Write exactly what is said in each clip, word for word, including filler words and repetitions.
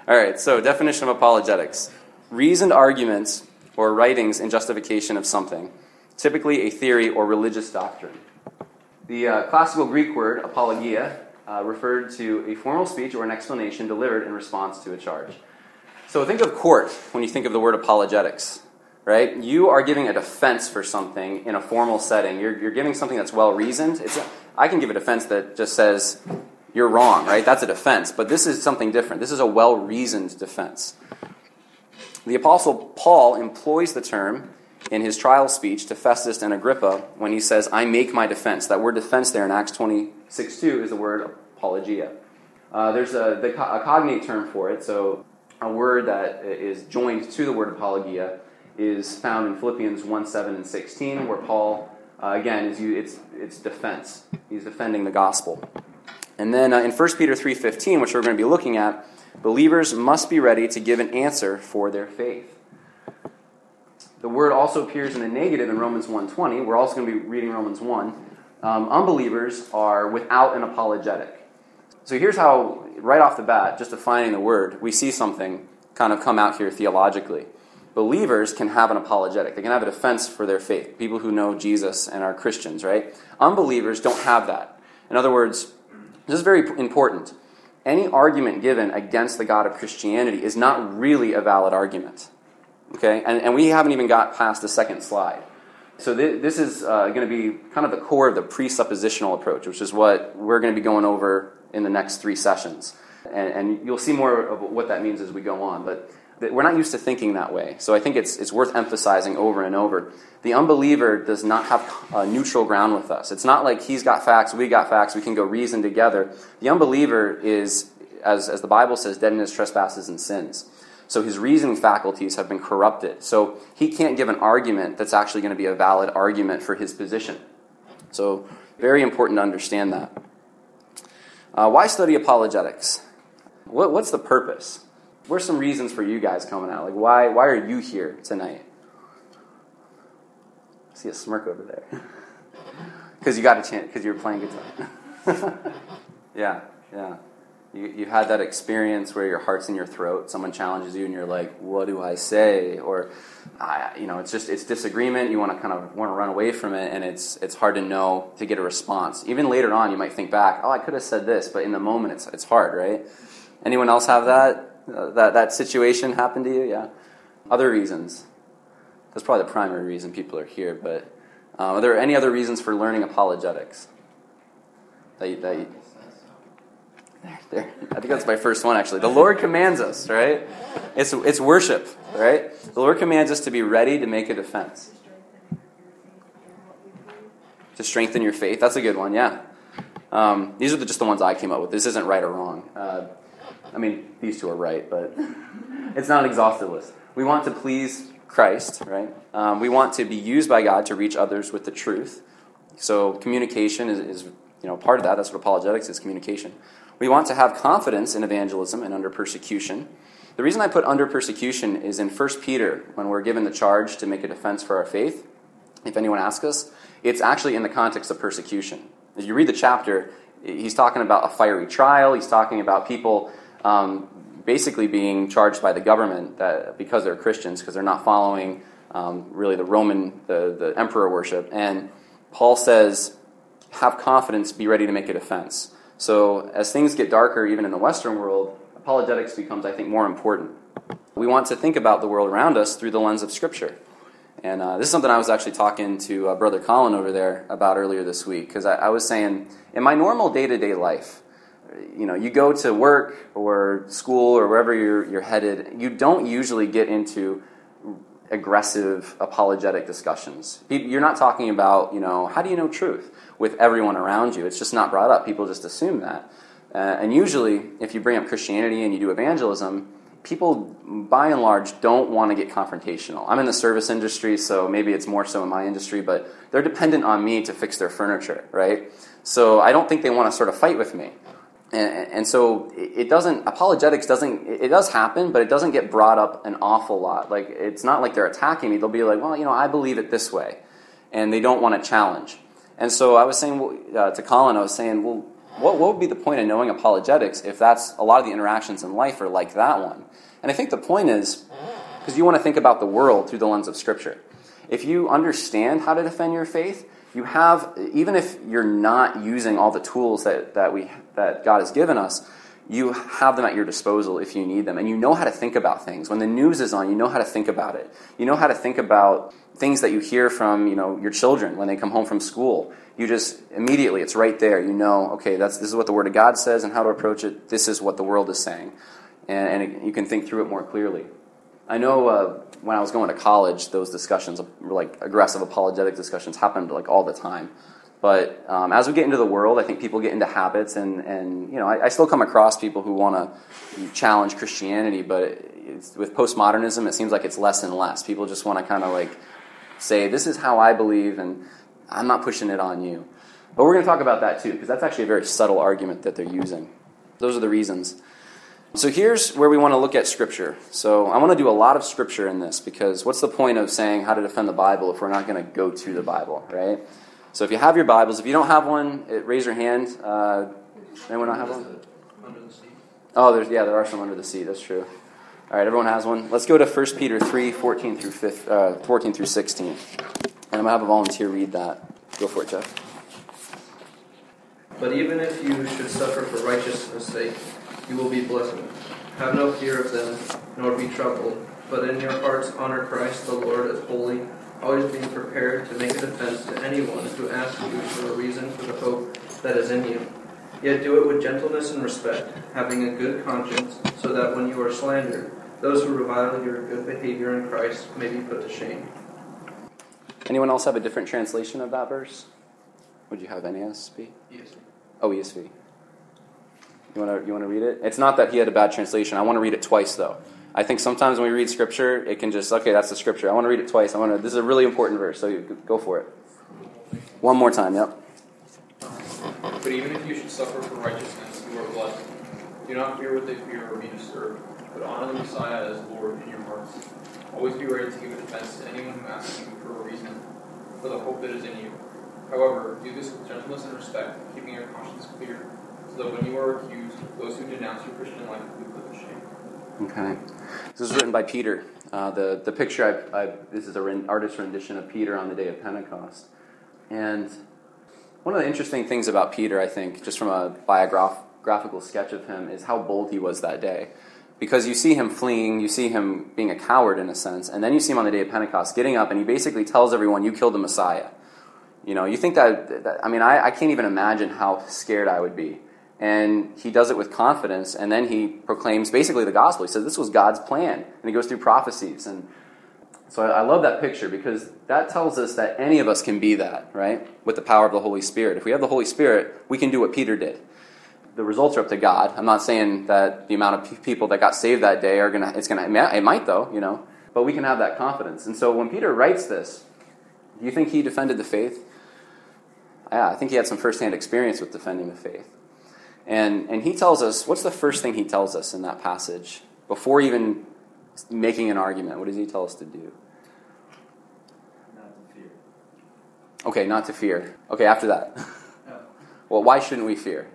All right, so definition of apologetics. Reasoned arguments or writings in justification of something, typically a theory or religious doctrine. The uh, classical Greek word apologia uh, referred to a formal speech or an explanation delivered in response to a charge. So think of court when you think of the word apologetics, right? You are giving a defense for something in a formal setting. You're, you're giving something that's well-reasoned. It's a, I can give a defense that just says, you're wrong, right? That's a defense. But this is something different. This is a well-reasoned defense. The Apostle Paul employs the term in his trial speech to Festus and Agrippa when he says, I make my defense. That word defense there in Acts twenty-six two is the word apologia. Uh, there's a, the, a cognate term for it, so a word that is joined to the word apologia is found in Philippians one seven and sixteen, where Paul, uh, again, is it's, it's defense. He's defending the gospel. And then uh, in First Peter three fifteen, which we're going to be looking at, believers must be ready to give an answer for their faith. The word also appears in the negative in Romans one twenty. We're also going to be reading Romans one. Um, unbelievers are without an apologetic. So here's how, right off the bat, just defining the word, we see something kind of come out here theologically. Believers can have an apologetic. They can have a defense for their faith. People who know Jesus and are Christians, right? Unbelievers don't have that. In other words, this is very important. Any argument given against the God of Christianity is not really a valid argument. Okay? And, and we haven't even got past the second slide. So th- this is uh, going to be kind of the core of the presuppositional approach, which is what we're going to be going over in the next three sessions. And, and you'll see more of what that means as we go on. But th- we're not used to thinking that way. So I think it's, it's worth emphasizing over and over. The unbeliever does not have uh, neutral ground with us. It's not like he's got facts, we got facts, we can go reason together. The unbeliever is, as, as the Bible says, dead in his trespasses and sins. So his reasoning faculties have been corrupted. So he can't give an argument that's actually going to be a valid argument for his position. So very important to understand that. Uh, why study apologetics? What, what's the purpose? What are some reasons for you guys coming out? Like, why, why are you here tonight? I see a smirk over there. Because you got a chance, because you were playing guitar. yeah, yeah. You, you had that experience where your heart's in your throat, someone challenges you and you're like, what do I say? Or, I, you know, it's just, it's disagreement, you want to kind of want to run away from it, and it's it's hard to know, to get a response. Even later on, you might think back, oh, I could have said this, but in the moment, it's it's hard, right? Anyone else have that? Uh, that, that situation happen to you? Yeah. Other reasons? That's probably the primary reason people are here, but um, are there any other reasons for learning apologetics? That you, that you, There, there. I think that's my first one, actually. The Lord commands us, right? It's it's worship, right? The Lord commands us to be ready to make a defense. To strengthen your faith. That's a good one, yeah. Um, these are the, just the ones I came up with. This isn't right or wrong. Uh, I mean, these two are right, but it's not an exhaustive list. We want to please Christ, right? Um, we want to be used by God to reach others with the truth. So communication is, is you know part of that. That's what apologetics is, communication. We want to have confidence in evangelism and under persecution. The reason I put under persecution is in First Peter, when we're given the charge to make a defense for our faith. If anyone asks us, it's actually in the context of persecution. As you read the chapter, he's talking about a fiery trial. He's talking about people um, basically being charged by the government that, because they're Christians, because they're not following um, really the Roman, the, the emperor worship. And Paul says, have confidence, be ready to make a defense. So as things get darker, even in the Western world, apologetics becomes, I think, more important. We want to think about the world around us through the lens of Scripture. And uh, this is something I was actually talking to uh, Brother Colin over there about earlier this week, because I, I was saying, in my normal day-to-day life, you know, you go to work or school or wherever you're, you're headed, you don't usually get into aggressive apologetic discussions. You're not talking about, you know, how do you know truth with everyone around you? It's just not brought up. People just assume that. Uh, and usually, if you bring up Christianity and you do evangelism, people, by and large, don't want to get confrontational. I'm in the service industry, so maybe it's more so in my industry, but they're dependent on me to fix their furniture, right? So I don't think they want to sort of fight with me. And, and so it doesn't, apologetics doesn't, it does happen, but it doesn't get brought up an awful lot. Like, it's not like they're attacking me. They'll be like, well, you know, I believe it this way. And they don't want to challenge. And so I was saying uh, to Colin, I was saying, well, what, what would be the point of knowing apologetics if that's a lot of the interactions in life are like that one? And I think the point is, because you want to think about the world through the lens of Scripture. If you understand how to defend your faith, you have, even if you're not using all the tools that, that we that God has given us, you have them at your disposal if you need them. And you know how to think about things. When the news is on, you know how to think about it. You know how to think about things that you hear from, you know, your children when they come home from school. You just, immediately, it's right there. You know, okay, that's this is what the Word of God says and how to approach it. This is what the world is saying. And, and it, you can think through it more clearly. I know uh, when I was going to college, those discussions, like aggressive apologetic discussions, happened like all the time. But um, as we get into the world, I think people get into habits, and, and you know, I, I still come across people who want to challenge Christianity, but it's, with postmodernism, it seems like it's less and less. People just want to kind of like say, this is how I believe, and I'm not pushing it on you. But we're going to talk about that too, because that's actually a very subtle argument that they're using. Those are the reasons. So here's where we want to look at Scripture. So I want to do a lot of Scripture in this, because what's the point of saying how to defend the Bible if we're not going to go to the Bible, right? So if you have your Bibles, if you don't have one, it, raise your hand. Uh, anyone not have one? Under the seat. Oh, there's yeah, there are some under the seat. That's true. All right, everyone has one. Let's go to First Peter three, fourteen through fifteen, uh, fourteen through sixteen. And I'm going to have a volunteer read that. Go for it, Jeff. But even if you should suffer for righteousness' sake, you will be blessed. Have no fear of them, nor be troubled, but in your hearts honor Christ the Lord as holy, always being prepared to make a defense to anyone who asks you for a reason for the hope that is in you. Yet do it with gentleness and respect, having a good conscience, so that when you are slandered, those who revile your good behavior in Christ may be put to shame. Anyone else have a different translation of that verse? Would you have N A S B? E S V. Oh, E S V. You want to you want to read it? It's not that he had a bad translation. I want to read it twice, though. I think sometimes when we read Scripture, it can just, okay, that's the Scripture. I want to read it twice. I want to. This is a really important verse, so you, go for it. One more time, yep. But even if you should suffer for righteousness, you are blessed. Do not fear what they fear or be disturbed, but honor the Messiah as Lord in your hearts. Always be ready to give a defense to anyone who asks you for a reason for the hope that is in you. However, do this with gentleness and respect, keeping your conscience clear, so that when you are accused, those who denounce your Christian life will be put to shame. Okay. This is written by Peter. Uh, the, the picture, I, I, this is an artist's rendition of Peter on the day of Pentecost. And one of the interesting things about Peter, I think, just from a biographical sketch of him, is how bold he was that day. Because you see him fleeing, you see him being a coward in a sense, and then you see him on the day of Pentecost getting up, and he basically tells everyone, you killed the Messiah. You know, you think that, that I mean, I, I can't even imagine how scared I would be. And he does it with confidence, and then he proclaims basically the gospel. He says this was God's plan, and he goes through prophecies. And so I, I love that picture, because that tells us that any of us can be that, right, with the power of the Holy Spirit. If we have the Holy Spirit, we can do what Peter did. The results are up to God. I'm not saying that the amount of people that got saved that day are going to, it's going to, it might though, you know, but we can have that confidence. And so when Peter writes this, do you think he defended the faith? Yeah, I think he had some firsthand experience with defending the faith. And and he tells us, what's the first thing he tells us in that passage? Before even making an argument, what does he tell us to do? Not to fear. Okay, not to fear. Okay, after that. No. Well, why shouldn't we fear?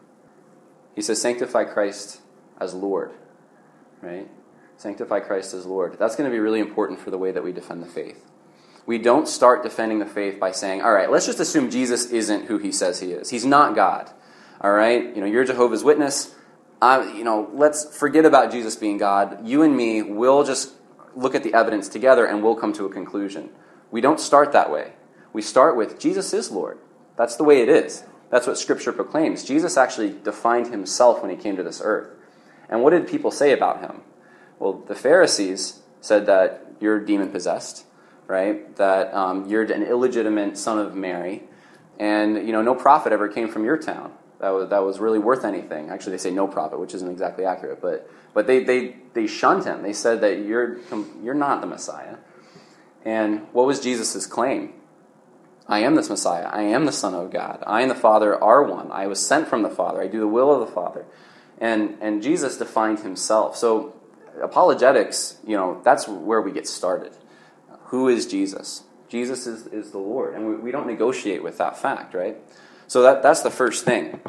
He says, sanctify Christ as Lord, right? Sanctify Christ as Lord. That's going to be really important for the way that we defend the faith. We don't start defending the faith by saying, all right, let's just assume Jesus isn't who he says he is. He's not God. All right? You know, you're Jehovah's Witness. I, you know, let's forget about Jesus being God. You and me will just look at the evidence together and we'll come to a conclusion. We don't start that way. We start with Jesus is Lord. That's the way it is. That's what Scripture proclaims. Jesus actually defined himself when he came to this earth. And what did people say about him? Well, the Pharisees said that you're demon-possessed, right? That um, you're an illegitimate son of Mary, and you know no prophet ever came from your town. That was that was really worth anything. Actually, they say no prophet, which isn't exactly accurate, but but they they they shunned him. They said that you're you're not the Messiah. And what was Jesus' claim? I am this Messiah. I am the Son of God. I and the Father are one. I was sent from the Father. I do the will of the Father. And and Jesus defined himself. So apologetics, you know, that's where we get started. Who is Jesus? Jesus is, is the Lord. And we, we don't negotiate with that fact, right? So that that's the first thing.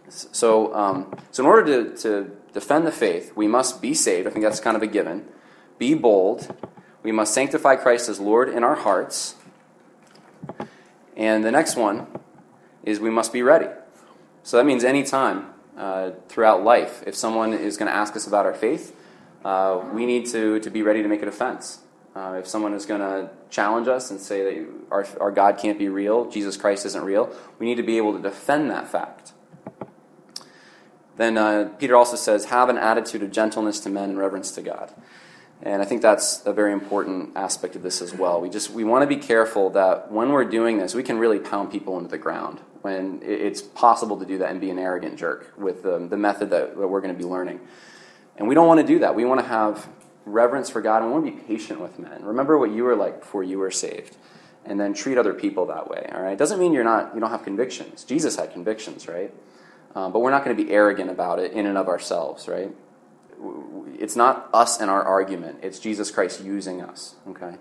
So, um, so in order to, to defend the faith, we must be saved. I think that's kind of a given. Be bold. We must sanctify Christ as Lord in our hearts. And the next one is we must be ready. So that means any time uh, throughout life, if someone is going to ask us about our faith, uh, we need to, to be ready to make a defense. Uh, if someone is going to challenge us and say that our, our God can't be real, Jesus Christ isn't real, we need to be able to defend that fact. Then uh, Peter also says, have an attitude of gentleness to men and reverence to God. And I think that's a very important aspect of this as well. We just we want to be careful that when we're doing this, we can really pound people into the ground when it's possible to do that and be an arrogant jerk with the, the method that, that we're going to be learning. And we don't want to do that. We want to have reverence for God, and we want to be patient with men. Remember what you were like before you were saved, and then treat other people that way. All right, doesn't mean you're not you don't have convictions. Jesus had convictions, right? Um, but we're not going to be arrogant about it in and of ourselves, right? It's not us and our argument. It's Jesus Christ using us. Okay.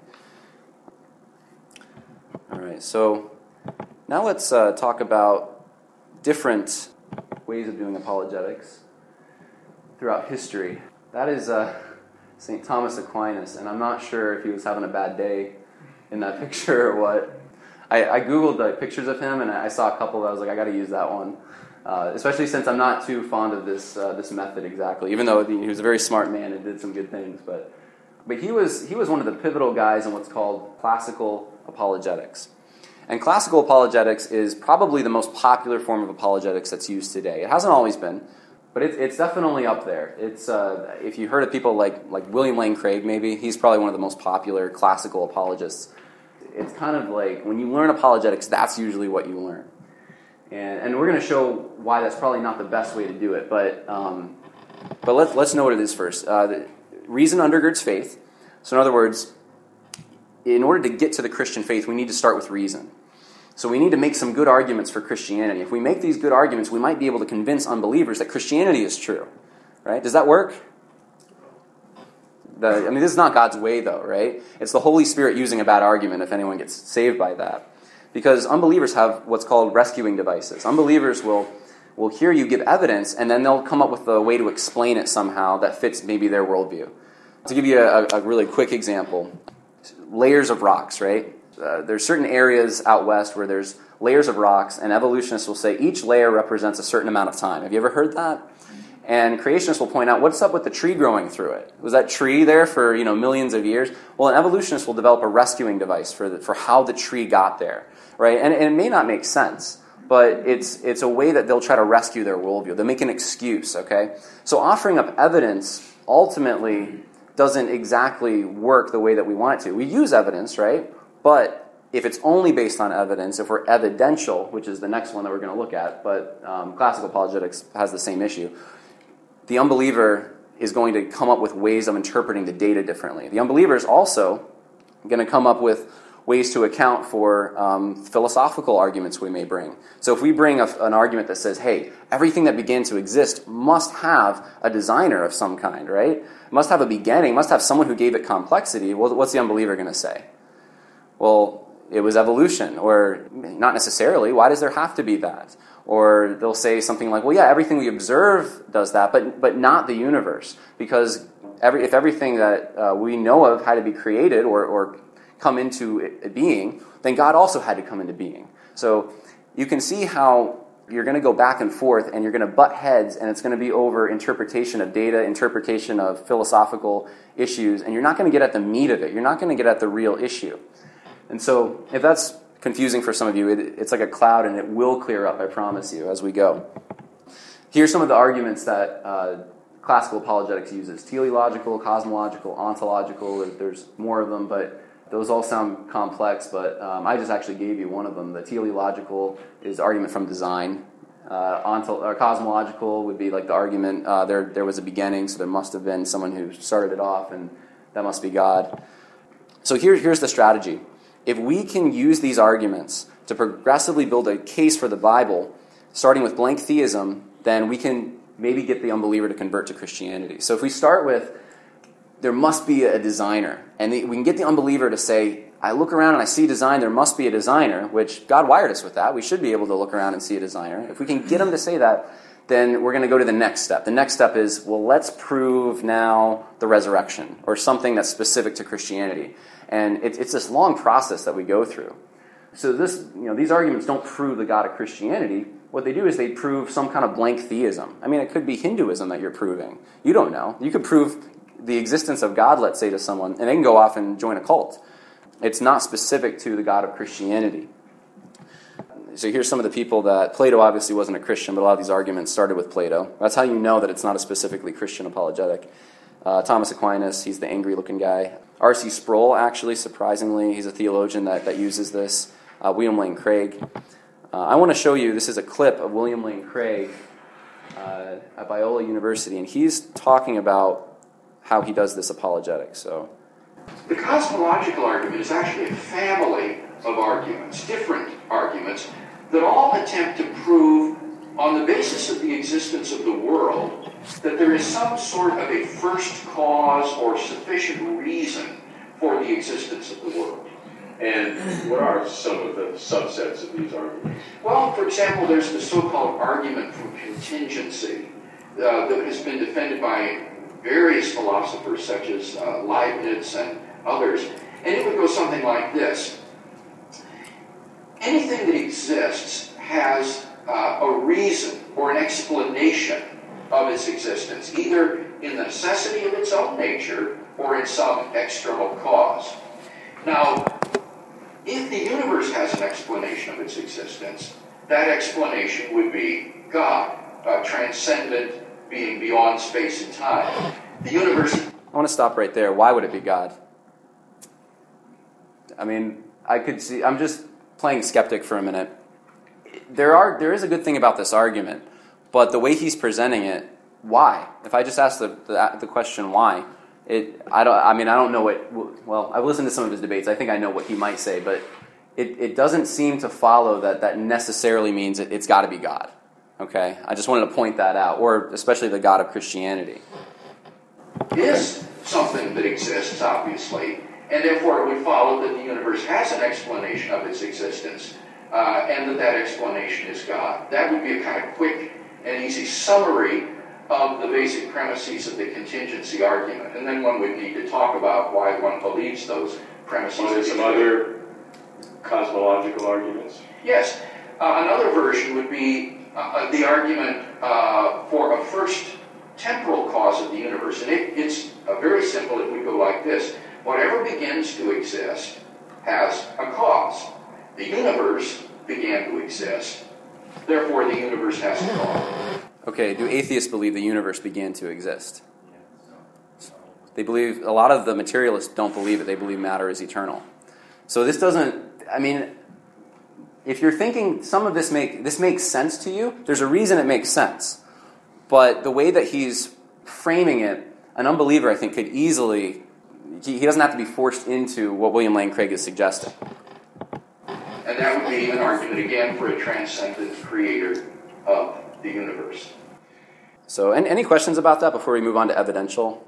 All right. So now let's uh, talk about different ways of doing apologetics throughout history. That is uh, Saint Thomas Aquinas, and I'm not sure if he was having a bad day in that picture or what. I, I googled like pictures of him, and I saw a couple that I was like, I got to use that one. Uh, especially since I'm not too fond of this uh, this method exactly, even though he was a very smart man and did some good things. But but he was he was one of the pivotal guys in what's called classical apologetics. And classical apologetics is probably the most popular form of apologetics that's used today. It hasn't always been, but it, it's definitely up there. It's uh, if you heard of people like like William Lane Craig, maybe he's probably one of the most popular classical apologists. It's kind of like when you learn apologetics, that's usually what you learn. And, and we're going to show why that's probably not the best way to do it. But um, but let's let's know what it is first. Uh, the, reason undergirds faith. So in other words, in order to get to the Christian faith, we need to start with reason. So we need to make some good arguments for Christianity. If we make these good arguments, we might be able to convince unbelievers that Christianity is true. Right? Does that work? The, I mean, this is not God's way, though, right? It's the Holy Spirit using a bad argument if anyone gets saved by that. Because unbelievers have what's called rescuing devices. Unbelievers will will hear you give evidence, and then they'll come up with a way to explain it somehow that fits maybe their worldview. To give you a, a really quick example, layers of rocks, right? Uh, there's certain areas out west where there's layers of rocks, and evolutionists will say each layer represents a certain amount of time. Have you ever heard that? And creationists will point out, what's up with the tree growing through it? Was that tree there for you know millions of years? Well, an evolutionist will develop a rescuing device for the, for how the tree got there. Right, and, and it may not make sense, but it's it's a way that they'll try to rescue their worldview. They'll make an excuse, okay? So offering up evidence ultimately doesn't exactly work the way that we want it to. We use evidence, right? But if it's only based on evidence, if we're evidential, which is the next one that we're going to look at, but um, classical apologetics has the same issue, the unbeliever is going to come up with ways of interpreting the data differently. The unbeliever is also going to come up with ways to account for um, philosophical arguments we may bring. So if we bring a, an argument that says, hey, everything that began to exist must have a designer of some kind, right? It must have a beginning, must have someone who gave it complexity, well, what's the unbeliever going to say? Well, it was evolution, or not necessarily. Why does there have to be that? Or they'll say something like, well, yeah, everything we observe does that, but but not the universe. Because every if everything that uh, we know of had to be created or or come into a being, then God also had to come into being. So you can see how you're going to go back and forth, and you're going to butt heads, and it's going to be over interpretation of data, interpretation of philosophical issues, and you're not going to get at the meat of it. You're not going to get at the real issue. And so if that's confusing for some of you, it, it's like a cloud, and it will clear up, I promise you, as we go. Here's some of the arguments that uh, classical apologetics uses. Teleological, cosmological, ontological, there's more of them, but those all sound complex, but um, I just actually gave you one of them. The teleological is argument from design. Uh, ontol- or cosmological would be like the argument, uh, there there was a beginning, so there must have been someone who started it off, and that must be God. So here, here's the strategy. If we can use these arguments to progressively build a case for the Bible, starting with blank theism, then we can maybe get the unbeliever to convert to Christianity. So if we start with, there must be a designer, and the, we can get the unbeliever to say, I look around and I see design, there must be a designer, which God wired us with that. We should be able to look around and see a designer. If we can get them to say that, then we're going to go to the next step. The next step is, well, let's prove now the resurrection, or something that's specific to Christianity. And it, it's this long process that we go through. So this, you know, these arguments don't prove the God of Christianity. What they do is they prove some kind of blank theism. I mean, it could be Hinduism that you're proving. You don't know. You could prove the existence of God, let's say, to someone, and they can go off and join a cult. It's not specific to the God of Christianity. So here's some of the people that, Plato obviously wasn't a Christian, but a lot of these arguments started with Plato. That's how you know that it's not a specifically Christian apologetic. Uh, Thomas Aquinas, he's the angry-looking guy. R C Sproul, actually, surprisingly, he's a theologian that, that uses this. Uh, William Lane Craig. Uh, I want to show you, this is a clip of William Lane Craig uh, at Biola University, and he's talking about how he does this apologetic. So, the cosmological argument is actually a family of arguments, different arguments, that all attempt to prove, on the basis of the existence of the world, that there is some sort of a first cause or sufficient reason for the existence of the world. And what are some of the subsets of these arguments? Well, for example, there's the so-called argument from contingency uh, that has been defended by various philosophers such as uh, Leibniz and others. And it would go something like this. Anything that exists has uh, a reason or an explanation of its existence, either in the necessity of its own nature or in some external cause. Now, if the universe has an explanation of its existence, that explanation would be God, a transcendent being beyond space and time. The universe... I want to stop right there. Why would it be God? I mean, I could see... I'm just playing skeptic for a minute. There are there is a good thing about this argument, but the way he's presenting it, why? If I just ask the the, the question why, it I don't. I mean, I don't know what. Well, I've listened to some of his debates. I think I know what he might say, but it, it doesn't seem to follow that that necessarily means it, it's got to be God. Okay, I just wanted to point that out, or especially the God of Christianity. Is something that exists, obviously, and therefore it would follow that the universe has an explanation of its existence, uh, and that that explanation is God. That would be a kind of quick and easy summary of the basic premises of the contingency argument. And then one would need to talk about why one believes those premises. Are there some other cosmological arguments? Yes. Uh, another version would be uh, the argument uh, for a first temporal cause of the universe. And it, it's uh, very simple. It would go like this. Whatever begins to exist has a cause. The universe began to exist. Therefore, the universe has a cause. Okay, do atheists believe the universe began to exist? They believe, a lot of the materialists don't believe it. They believe matter is eternal. So this doesn't, I mean, if you're thinking some of this make this makes sense to you, there's a reason it makes sense. But the way that he's framing it, an unbeliever, I think, could easily, he, he doesn't have to be forced into what William Lane Craig is suggesting. And that would be an argument, again, for a transcendent creator of the universe. So, and, any questions about that before we move on to evidential?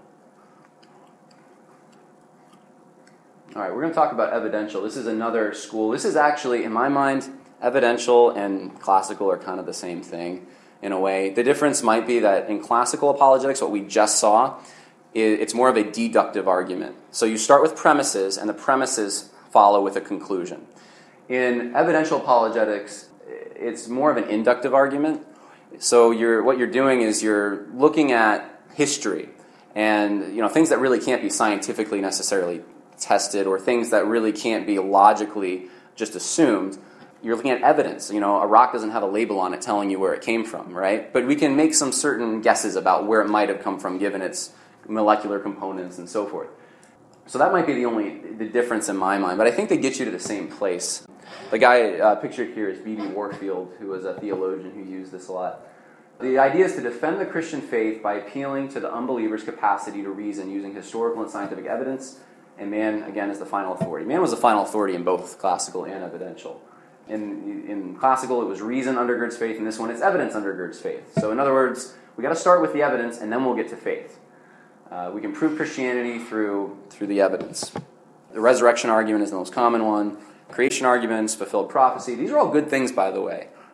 All right, we're going to talk about evidential. This is another school. This is actually, in my mind, evidential and classical are kind of the same thing in a way. The difference might be that in classical apologetics, what we just saw, it's more of a deductive argument. So you start with premises, and the premises follow with a conclusion. In evidential apologetics, it's more of an inductive argument. So you're what you're doing is you're looking at history and you know things that really can't be scientifically necessarily tested or things that really can't be logically just assumed. You're looking at evidence. You know, a rock doesn't have a label on it telling you where it came from, right? But we can make some certain guesses about where it might have come from given its molecular components and so forth. So that might be the only the difference in my mind, but I think they get you to the same place. The guy uh, pictured here is B B Warfield, who was a theologian who used this a lot. The idea is to defend the Christian faith by appealing to the unbeliever's capacity to reason using historical and scientific evidence, and man, again, is the final authority. Man was the final authority in both classical and evidential. In, in classical, it was reason undergirds faith, and this one, it's evidence undergirds faith. So in other words, we got to start with the evidence, and then we'll get to faith. Uh, we can prove Christianity through through the evidence. The resurrection argument is the most common one. Creation arguments, fulfilled prophecy. These are all good things, by the way.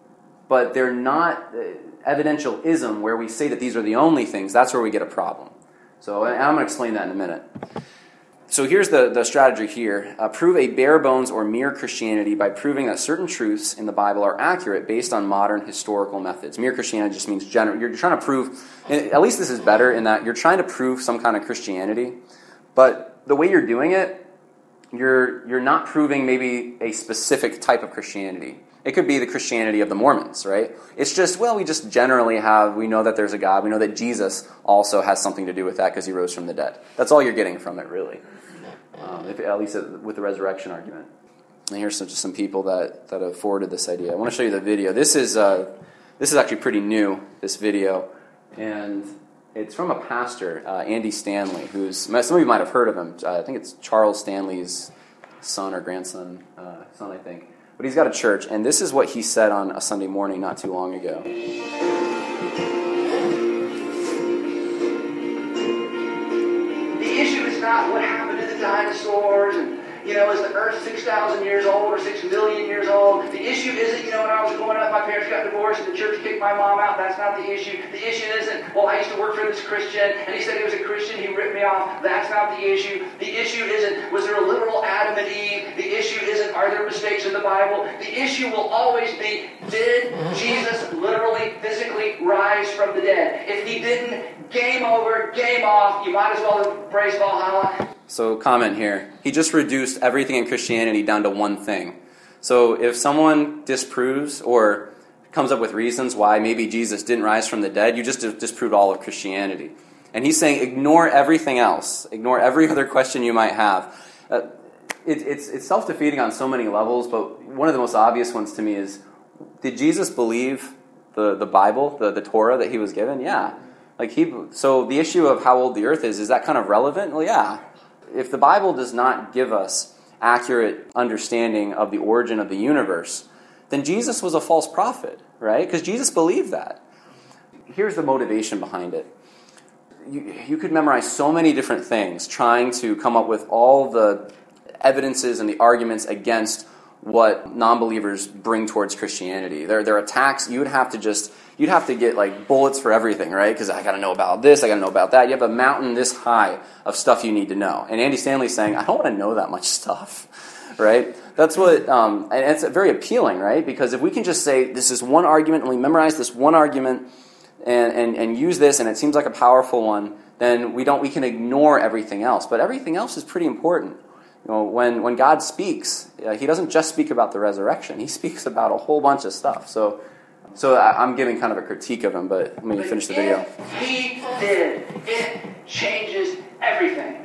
but they're not uh, evidentialism where we say that these are the only things. That's where we get a problem. So and I'm going to explain that in a minute. So here's the, the strategy here. Uh, prove a bare bones or mere Christianity by proving that certain truths in the Bible are accurate based on modern historical methods. Mere Christianity just means general. You're trying to prove, at least this is better in that you're trying to prove some kind of Christianity, but the way you're doing it, you're you're not proving maybe a specific type of Christianity. It could be the Christianity of the Mormons, right? It's just, well, we just generally have, we know that there's a God. We know that Jesus also has something to do with that because he rose from the dead. That's all you're getting from it, really. Um, if, at least with the resurrection argument. And here's some, just some people that, that have forwarded this idea. I want to show you the video. This is uh, this is actually pretty new, this video. And it's from a pastor, uh, Andy Stanley, who's, some of you might have heard of him. Uh, I think it's Charles Stanley's son or grandson, uh, son, I think. But he's got a church, and this is what he said on a Sunday morning not too long ago. The issue is not what happened to the dinosaurs and, you know, is the earth six thousand years old or six million years old? The issue isn't, you know, when I was growing up, my parents got divorced and the church kicked my mom out. That's not the issue. The issue isn't, well, I used to work for this Christian and he said he was a Christian, he ripped me off. That's not the issue. The issue isn't, was there a literal Adam and Eve? The issue isn't, are there mistakes in the Bible? The issue will always be, did Jesus literally, physically rise from the dead? If he didn't, game over, game off. You might as well have praised Valhalla. So comment here. He just reduced everything in Christianity down to one thing. So if someone disproves or comes up with reasons why maybe Jesus didn't rise from the dead, you just disproved all of Christianity. And he's saying ignore everything else. Ignore every other question you might have. Uh, it, it's, it's self-defeating on so many levels, but one of the most obvious ones to me is, did Jesus believe the, the Bible, the, the Torah that he was given? Yeah. Like he. So the issue of how old the earth is, is that kind of relevant? Well, yeah. If the Bible does not give us accurate understanding of the origin of the universe, then Jesus was a false prophet, right? Because Jesus believed that. Here's the motivation behind it. You, you could memorize so many different things trying to come up with all the evidences and the arguments against what non-believers bring towards Christianity. Their their attacks, you would have to just, you'd have to get like bullets for everything, right? Because I got to know about this, I got to know about that. You have a mountain this high of stuff you need to know. And Andy Stanley's saying, I don't want to know that much stuff, right? That's what, um, and it's very appealing, right? Because if we can just say, this is one argument, and we memorize this one argument, and, and, and use this, and it seems like a powerful one, then we don't, we can ignore everything else. But everything else is pretty important. You know, when, when God speaks, uh, he doesn't just speak about the resurrection. He speaks about a whole bunch of stuff. So so I, I'm giving kind of a critique of him, but let me but finish the video. If he did, it changes everything.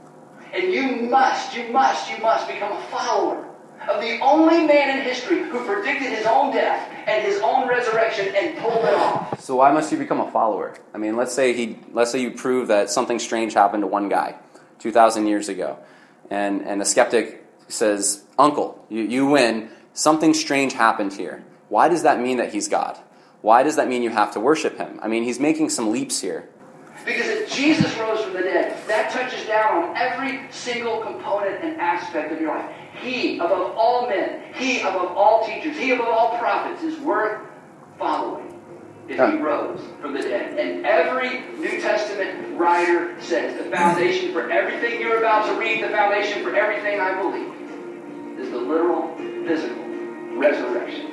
And you must, you must, you must become a follower of the only man in history who predicted his own death and his own resurrection and pulled it off. So why must you become a follower? I mean, let's say he, let's say you prove that something strange happened to one guy two thousand years ago. And and the skeptic says, Uncle, you, you win. Something strange happened here. Why does that mean that he's God? Why does that mean you have to worship him? I mean, he's making some leaps here. Because if Jesus rose from the dead, that touches down on every single component and aspect of your life. He, above all men, he, above all teachers, he, above all prophets, is worth following if he rose from the dead. And every New Testament writer says the foundation for everything you're about to read, the foundation for everything I believe, is the literal, physical resurrection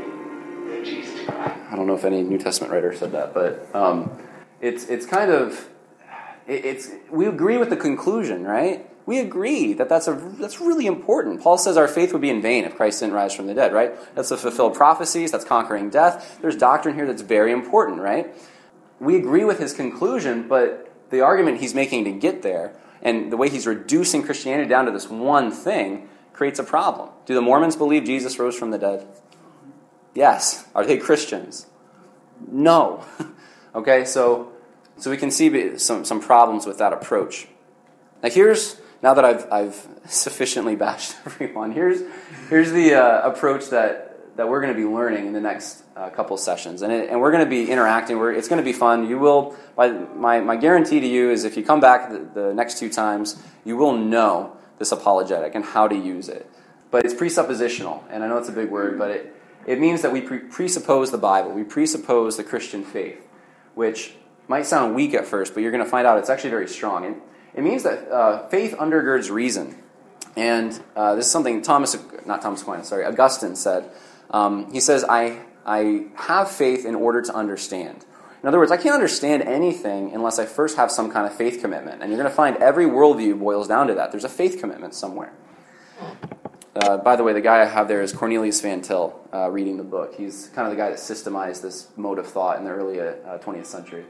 of Jesus Christ. I don't know if any New Testament writer said that, but um, it's it's kind of, it, it's we agree with the conclusion, right? We agree that that's a that's really important. Paul says our faith would be in vain if Christ didn't rise from the dead, right? That's the fulfilled prophecies, that's conquering death. There's doctrine here that's very important, right? We agree with his conclusion, but the argument he's making to get there and the way he's reducing Christianity down to this one thing creates a problem. Do the Mormons believe Jesus rose from the dead? Yes. Are they Christians? No. Okay, so so we can see some, some problems with that approach. Now here's, now that I've I've sufficiently bashed everyone, here's here's the uh, approach that, that we're going to be learning in the next uh, couple sessions, and it, and we're going to be interacting. We're, it's going to be fun. You will. My my my guarantee to you is if you come back the, the next two times, you will know this apologetic and how to use it. But it's presuppositional, and I know it's a big word, but it It means that we pre- presuppose the Bible. We presuppose the Christian faith, which might sound weak at first, but you're going to find out it's actually very strong. It, it means that uh, faith undergirds reason. And uh, this is something Thomas, not Thomas Aquinas, sorry, Augustine said. Um, he says, I, I have faith in order to understand. In other words, I can't understand anything unless I first have some kind of faith commitment. And you're going to find every worldview boils down to that. There's a faith commitment somewhere. Uh, by the way, the guy I have there is Cornelius Van Til, uh, reading the book. He's kind of the guy that systemized this mode of thought in the early uh, twentieth century.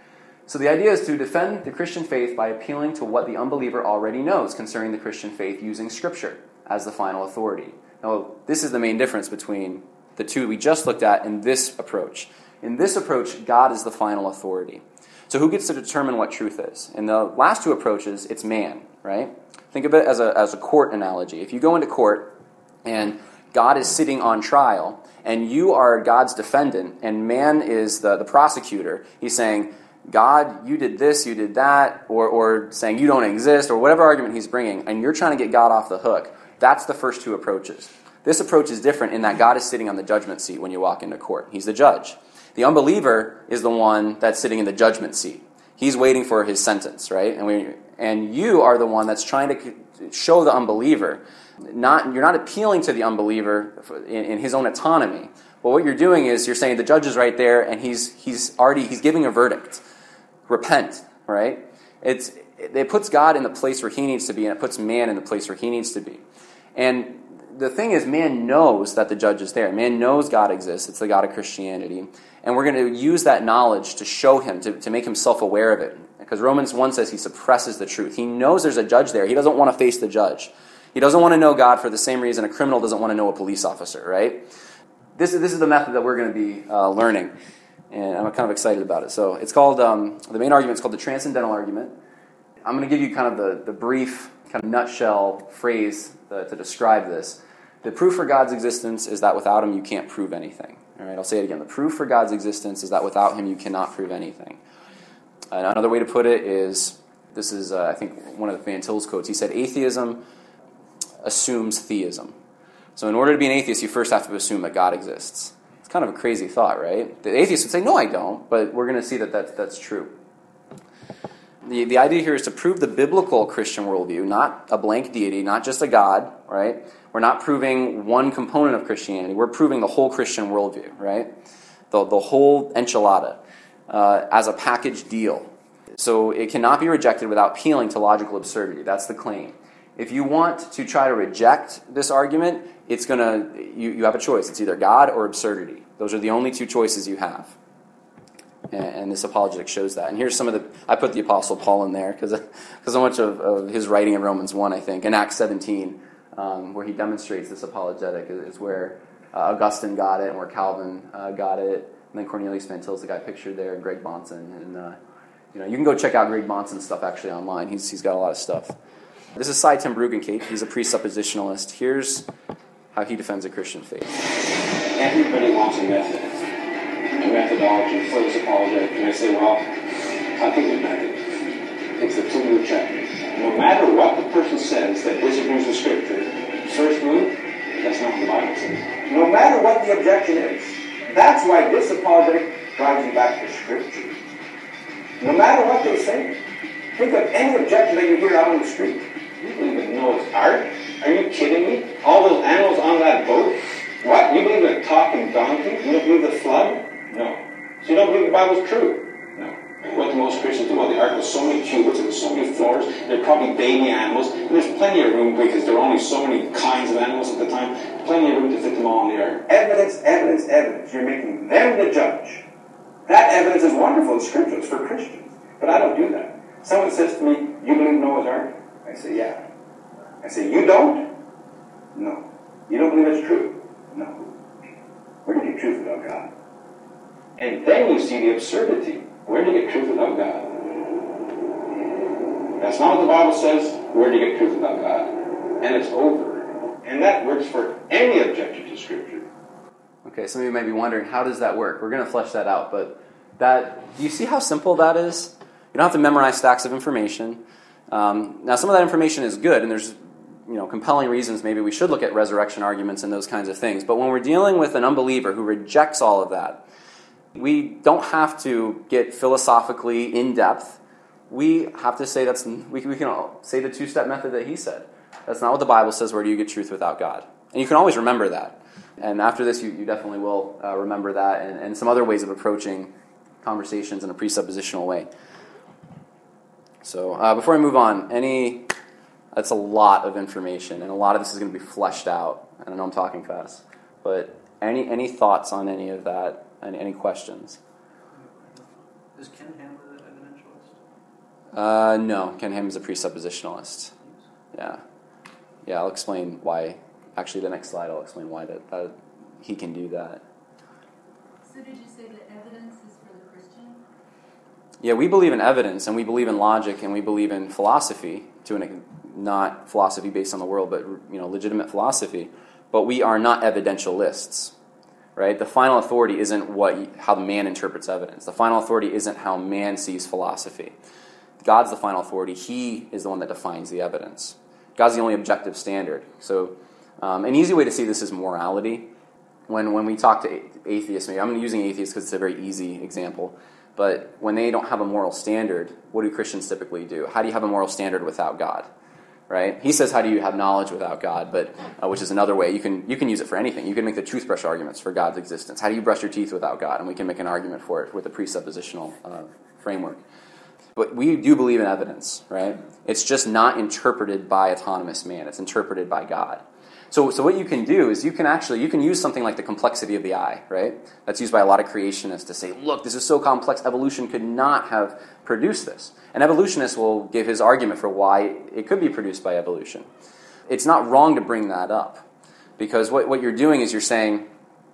So the idea is to defend the Christian faith by appealing to what the unbeliever already knows concerning the Christian faith using Scripture as the final authority. Now, this is the main difference between the two we just looked at and this approach. In this approach, God is the final authority. So who gets to determine what truth is? In the last two approaches, it's man, right? Think of it as a, as a court analogy. If you go into court and God is sitting on trial and you are God's defendant and man is the, the prosecutor, he's saying, God, you did this, you did that, or, or saying you don't exist, or whatever argument he's bringing, and you're trying to get God off the hook. That's the first two approaches. This approach is different in that God is sitting on the judgment seat when you walk into court. He's the judge. The unbeliever is the one that's sitting in the judgment seat. He's waiting for his sentence, right? And we, and you are the one that's trying to show the unbeliever. Not, you're not appealing to the unbeliever in, in his own autonomy. But what you're doing is you're saying the judge is right there, and he's he's already he's giving a verdict. Repent, right? It's it puts God in the place where he needs to be, and it puts man in the place where he needs to be. And the thing is, man knows that the judge is there. Man knows God exists. It's the God of Christianity. And we're going to use that knowledge to show him, to, to make himself aware of it. Because Romans one says he suppresses the truth. He knows there's a judge there. He doesn't want to face the judge. He doesn't want to know God for the same reason a criminal doesn't want to know a police officer, right? This is, this is the method that we're going to be uh, learning. And I'm kind of excited about it. So it's called, um, the main argument is called the transcendental argument. I'm going to give you kind of the, the brief, kind of nutshell phrase uh, to describe this. The proof for God's existence is that without him you can't prove anything. All right, I'll say it again. The proof for God's existence is that without him you cannot prove anything. And another way to put it is, this is, uh, I think, one of Van Til's quotes. He said, atheism assumes theism. So in order to be an atheist, you first have to assume that God exists. It's kind of a crazy thought, right? The atheist would say, no, I don't, but we're going to see that that's, that's true. The, the idea here is to prove the biblical Christian worldview, not a blank deity, not just a God, right? We're not proving one component of Christianity. We're proving the whole Christian worldview, right? The, the whole enchilada uh, as a package deal. So it cannot be rejected without appealing to logical absurdity. That's the claim. If you want to try to reject this argument, it's gonna you, you have a choice. It's either God or absurdity. Those are the only two choices you have. And, and this apologetic shows that. And here's some of the, I put the Apostle Paul in there because so much of, of his writing in Romans one, I think, in Acts seventeen, um, where he demonstrates this apologetic is, is where uh, Augustine got it and where Calvin uh, got it. And then Cornelius Van Til is the guy pictured there, and Greg Bahnsen. And uh, you know, you can go check out Greg Bahnsen's stuff actually online. He's he's got a lot of stuff. This is Cy ten Bruggencate. He's a presuppositionalist. Here's how he defends a Christian faith. Everybody wants a method, a methodology for this apologetic. And I say, well, I think the method. It's the two-move checklist. No matter what the person says that disagrees with Scripture, first move, that's not what the Bible says. No matter what the objection is, that's why this apologetic drives you back to Scripture. No matter what they say. Think of any objection that you hear out on the street. You believe in Noah's Ark? Are you kidding me? All those animals on that boat? What? You believe in a talking donkey? You don't believe the flood? No. So you don't believe the Bible's true? No. What do most Christians do? Well, the Ark was so many cubits and so many floors. There are probably baby animals. And there's plenty of room because there were only so many kinds of animals at the time. Plenty of room to fit them all in the Ark. Evidence, evidence, evidence. You're making them the judge. That evidence is wonderful. It's scriptural. It's for Christians. But I don't do that. Someone says to me, you believe Noah's Ark? I say, yeah. I say, you don't? No. You don't believe it's true? No. Where do you get truth without God? And then you see the absurdity. Where do you get truth without God? That's not what the Bible says. Where do you get truth without God? And it's over. And that works for any objection to Scripture. Okay, some of you may be wondering, how does that work? We're going to flesh that out, but that, do you see how simple that is? You don't have to memorize stacks of information. Um, now, some of that information is good, and there's you know, compelling reasons, maybe we should look at resurrection arguments and those kinds of things. But when we're dealing with an unbeliever who rejects all of that, we don't have to get philosophically in-depth. We have to say that's, we, we can say the two-step method that he said. That's not what the Bible says. Where do you get truth without God? And you can always remember that. And after this, you, you definitely will uh, remember that and, and some other ways of approaching conversations in a presuppositional way. So uh, before I move on, any... That's a lot of information, and a lot of this is going to be fleshed out. And I know I'm talking fast, but any any thoughts on any of that? Any, any questions? Is Ken Ham an evidentialist? Uh, no, Ken Ham is a presuppositionalist. Yeah, yeah. I'll explain why. Actually, the next slide, I'll explain why that, that he can do that. So did you say that evidence is for the Christian? Yeah, we believe in evidence, and we believe in logic, and we believe in philosophy to an not philosophy based on the world, but you know, legitimate philosophy. But we are not evidentialists, right? The final authority isn't what how man interprets evidence. The final authority isn't how man sees philosophy. God's the final authority. He is the one that defines the evidence. God's the only objective standard. So, um, an easy way to see this is morality. When when we talk to atheists, maybe I'm using atheists because it's a very easy example. But when they don't have a moral standard, what do Christians typically do? How do you have a moral standard without God? Right? He says, how do you have knowledge without God? But uh, which is another way. You can you can use it for anything. You can make the toothbrush arguments for God's existence. How do you brush your teeth without God? And we can make an argument for it with a presuppositional uh, framework. But we do believe in evidence, right? It's just not interpreted by autonomous man. It's interpreted by God. So, so what you can do is you can actually, you can use something like the complexity of the eye, right? That's used by a lot of creationists to say, look, this is so complex, evolution could not have produced this. An evolutionist will give his argument for why it could be produced by evolution. It's not wrong to bring that up, because what, what you're doing is you're saying,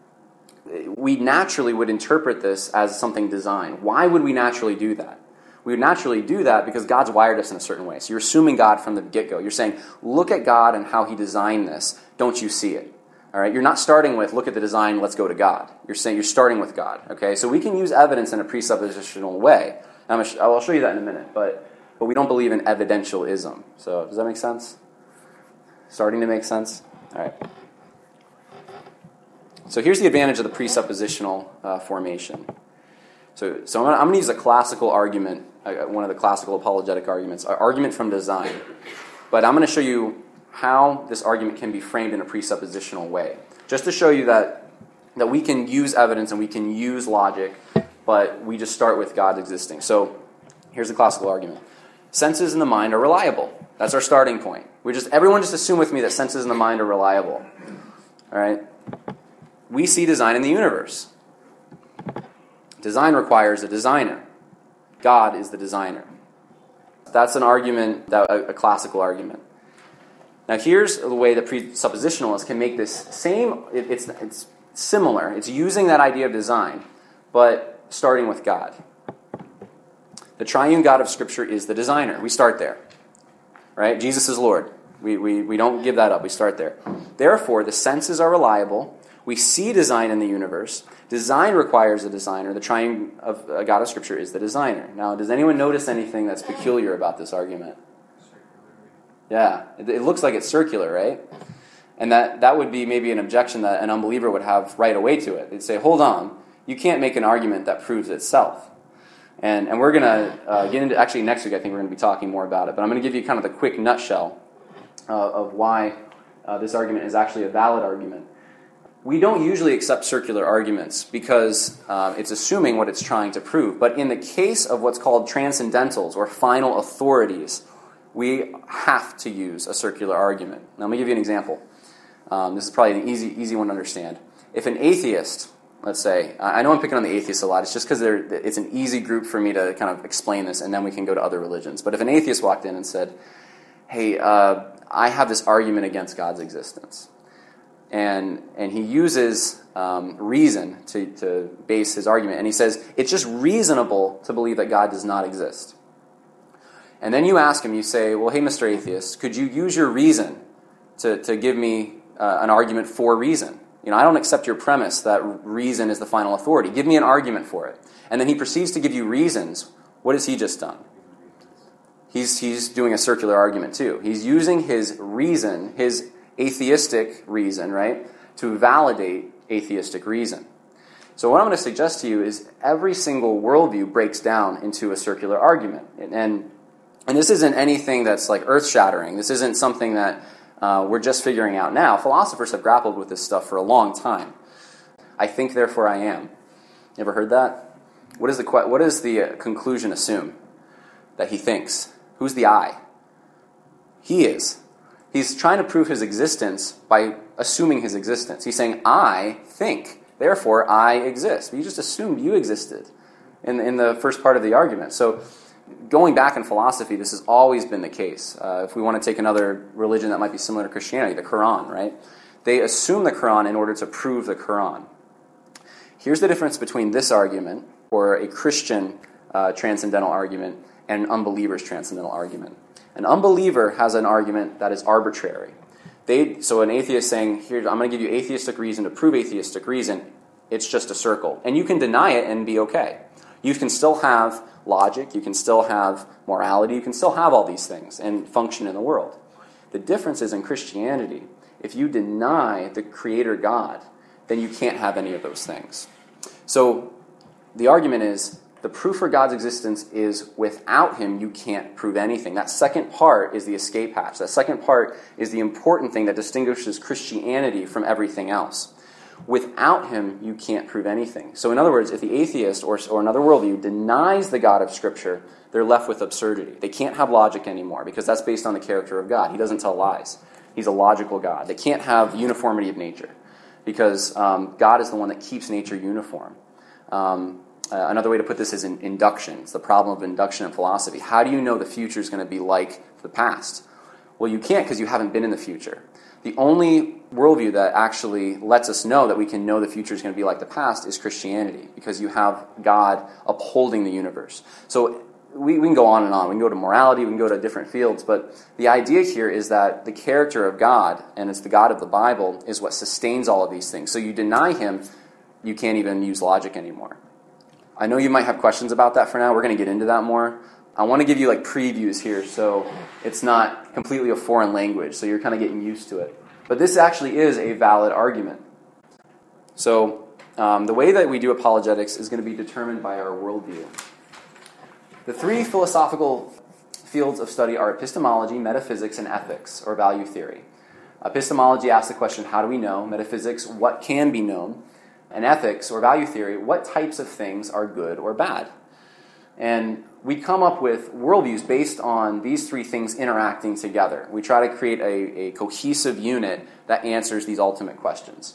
we naturally would interpret this as something designed. Why would we naturally do that? We would naturally do that because God's wired us in a certain way. So you're assuming God from the get-go. You're saying, look at God and how he designed this. Don't you see it? All right? You're not starting with, look at the design, let's go to God. You're saying you're starting with God. Okay? So we can use evidence in a presuppositional way. I'm sh- I'll show you that in a minute. But, but we don't believe in evidentialism. So does that make sense? Starting to make sense? All right. So here's the advantage of the presuppositional uh, formation. So, so I'm going to use a classical argument, uh, one of the classical apologetic arguments, an argument from design. But I'm going to show you how this argument can be framed in a presuppositional way, just to show you that that we can use evidence and we can use logic, but we just start with God existing. So here's the classical argument. Senses in the mind are reliable. That's our starting point. We just everyone just assume with me that senses in the mind are reliable. All right? We see design in the universe. Design requires a designer. God is the designer. That's an argument, that a, a classical argument. Now here's the way that presuppositionalists can make this same, it, it's, it's similar. It's using that idea of design, but starting with God. The triune God of Scripture is the designer. We start there. Right? Jesus is Lord. We, we, we don't give that up. We start there. Therefore, the senses are reliable. We see design in the universe. Design requires a designer. The triune of uh, God of Scripture is the designer. Now, does anyone notice anything that's peculiar about this argument? Yeah, it, it looks like it's circular, right? And that, that would be maybe an objection that an unbeliever would have right away to it. They'd say, hold on, you can't make an argument that proves itself. And, and we're going to uh, get into, actually next week I think we're going to be talking more about it, but I'm going to give you kind of the quick nutshell uh, of why uh, this argument is actually a valid argument. We don't usually accept circular arguments because uh, it's assuming what it's trying to prove. But in the case of what's called transcendentals or final authorities, we have to use a circular argument. Now, let me give you an example. Um, this is probably an easy, easy one to understand. If an atheist, let's say, I know I'm picking on the atheists a lot. It's just because it's an easy group for me to kind of explain this, and then we can go to other religions. But if an atheist walked in and said, hey, uh, I have this argument against God's existence. And and he uses um, reason to, to base his argument. And he says, it's just reasonable to believe that God does not exist. And then you ask him, you say, well, hey, Mister Atheist, could you use your reason to, to give me uh, an argument for reason? You know, I don't accept your premise that reason is the final authority. Give me an argument for it. And then he proceeds to give you reasons. What has he just done? he's he's doing a circular argument too. He's using his reason, his atheistic reason, right, to validate atheistic reason. So what I'm going to suggest to you is every single worldview breaks down into a circular argument. And and, and this isn't anything that's like earth-shattering. This isn't something that uh, we're just figuring out now. Philosophers have grappled with this stuff for a long time. I think, therefore I am. You ever heard that? What, is the, what does the uh, conclusion assume? That he thinks. Who's the I? He is. He's trying to prove his existence by assuming his existence. He's saying, I think, therefore I exist. But you just assumed you existed in, in the first part of the argument. So going back in philosophy, this has always been the case. Uh, if we want to take another religion that might be similar to Christianity, the Quran, right? They assume the Quran in order to prove the Quran. Here's the difference between this argument, or a Christian uh, transcendental argument, and an unbeliever's transcendental argument. An unbeliever has an argument that is arbitrary. They, so an atheist saying, here, I'm going to give you atheistic reason to prove atheistic reason, it's just a circle. And you can deny it and be okay. You can still have logic, you can still have morality, you can still have all these things and function in the world. The difference is in Christianity, if you deny the Creator God, then you can't have any of those things. So the argument is, the proof for God's existence is without him, you can't prove anything. That second part is the escape hatch. That second part is the important thing that distinguishes Christianity from everything else. Without him, you can't prove anything. So in other words, if the atheist or, or another worldview denies the God of Scripture, they're left with absurdity. They can't have logic anymore because that's based on the character of God. He doesn't tell lies. He's a logical God. They can't have uniformity of nature because um, God is the one that keeps nature uniform. Um, Uh, another way to put this is in induction. It's the problem of induction in philosophy. How do you know the future is going to be like the past? Well, you can't because you haven't been in the future. The only worldview that actually lets us know that we can know the future is going to be like the past is Christianity, because you have God upholding the universe. So we, we can go on and on. We can go to morality, we can go to different fields, but the idea here is that the character of God, and it's the God of the Bible, is what sustains all of these things. So you deny him, you can't even use logic anymore. I know you might have questions about that for now. We're going to get into that more. I want to give you like previews here so it's not completely a foreign language, so you're kind of getting used to it. But this actually is a valid argument. So um, the way that we do apologetics is going to be determined by our worldview. The three philosophical fields of study are epistemology, metaphysics, and ethics, or value theory. Epistemology asks the question, how do we know? Metaphysics, what can be known? And ethics, or value theory, what types of things are good or bad? And we come up with worldviews based on these three things interacting together. We try to create a, a cohesive unit that answers these ultimate questions.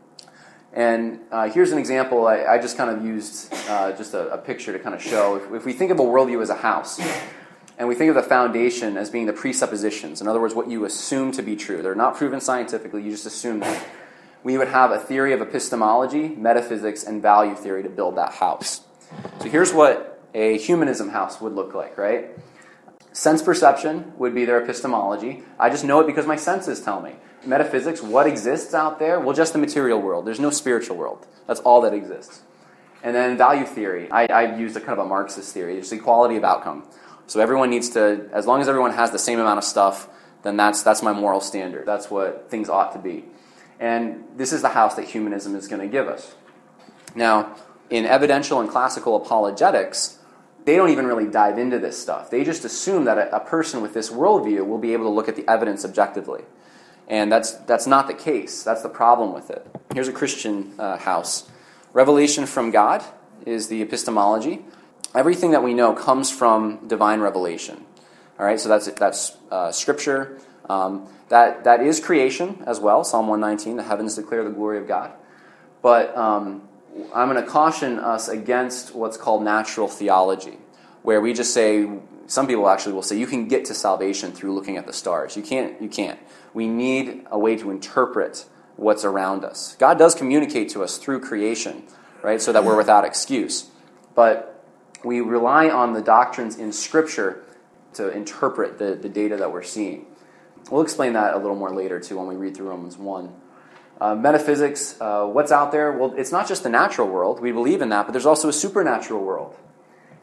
And uh, here's an example. I, I just kind of used uh, just a, a picture to kind of show. If, if we think of a worldview as a house, and we think of the foundation as being the presuppositions, in other words, what you assume to be true. They're not proven scientifically, you just assume that. We would have a theory of epistemology, metaphysics, and value theory to build that house. So here's what a humanism house would look like, right? Sense perception would be their epistemology. I just know it because my senses tell me. Metaphysics, what exists out there? Well, just the material world. There's no spiritual world. That's all that exists. And then value theory. I, I've used a kind of a Marxist theory. It's equality of outcome. So everyone needs to, as long as everyone has the same amount of stuff, then that's that's my moral standard. That's what things ought to be. And this is the house that humanism is going to give us. Now, in evidential and classical apologetics, they don't even really dive into this stuff. They just assume that a, a person with this worldview will be able to look at the evidence objectively. And that's that's not the case. That's the problem with it. Here's a Christian uh, house. Revelation from God is the epistemology. Everything that we know comes from divine revelation. All right, so that's that's uh, Scripture. Um, that that is creation as well. Psalm one nineteen, the heavens declare the glory of God. But um, I'm going to caution us against what's called natural theology, where we just say, some people actually will say, you can get to salvation through looking at the stars. You can't. You can't. We need a way to interpret what's around us. God does communicate to us through creation, right, so that we're without excuse. But we rely on the doctrines in Scripture to interpret the, the data that we're seeing. We'll explain that a little more later, too, when we read through Romans one. Uh, metaphysics, uh, what's out there? Well, it's not just the natural world. We believe in that, but there's also a supernatural world.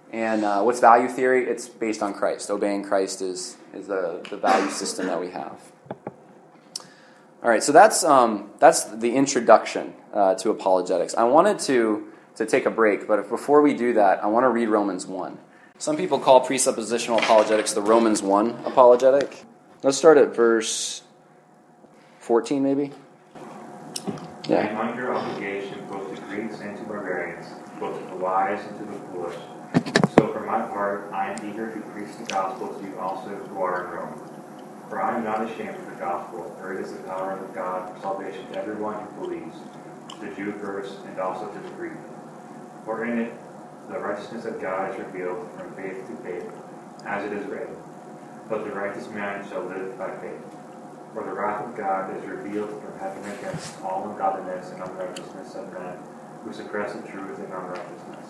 And uh, what's value theory? It's based on Christ. Obeying Christ is, is the, the value system that we have. All right, so that's um, that's the introduction uh, to apologetics. I wanted to, to take a break, but if, before we do that, I want to read Romans one. Some people call presuppositional apologetics the Romans one apologetic. Let's start at verse fourteen, maybe? Yeah. I am under obligation both to Greeks and to barbarians, both to the wise and to the foolish. So for my part, I am eager to preach the gospel to you also who are in Rome. For I am not ashamed of the gospel, for it is the power of God for salvation to everyone who believes, to the Jew first, and also to the Greek. For in it the righteousness of God is revealed from faith to faith, as it is written, but the righteous man shall live by faith. For the wrath of God is revealed from heaven against all ungodliness and unrighteousness of men who suppress the truth in unrighteousness.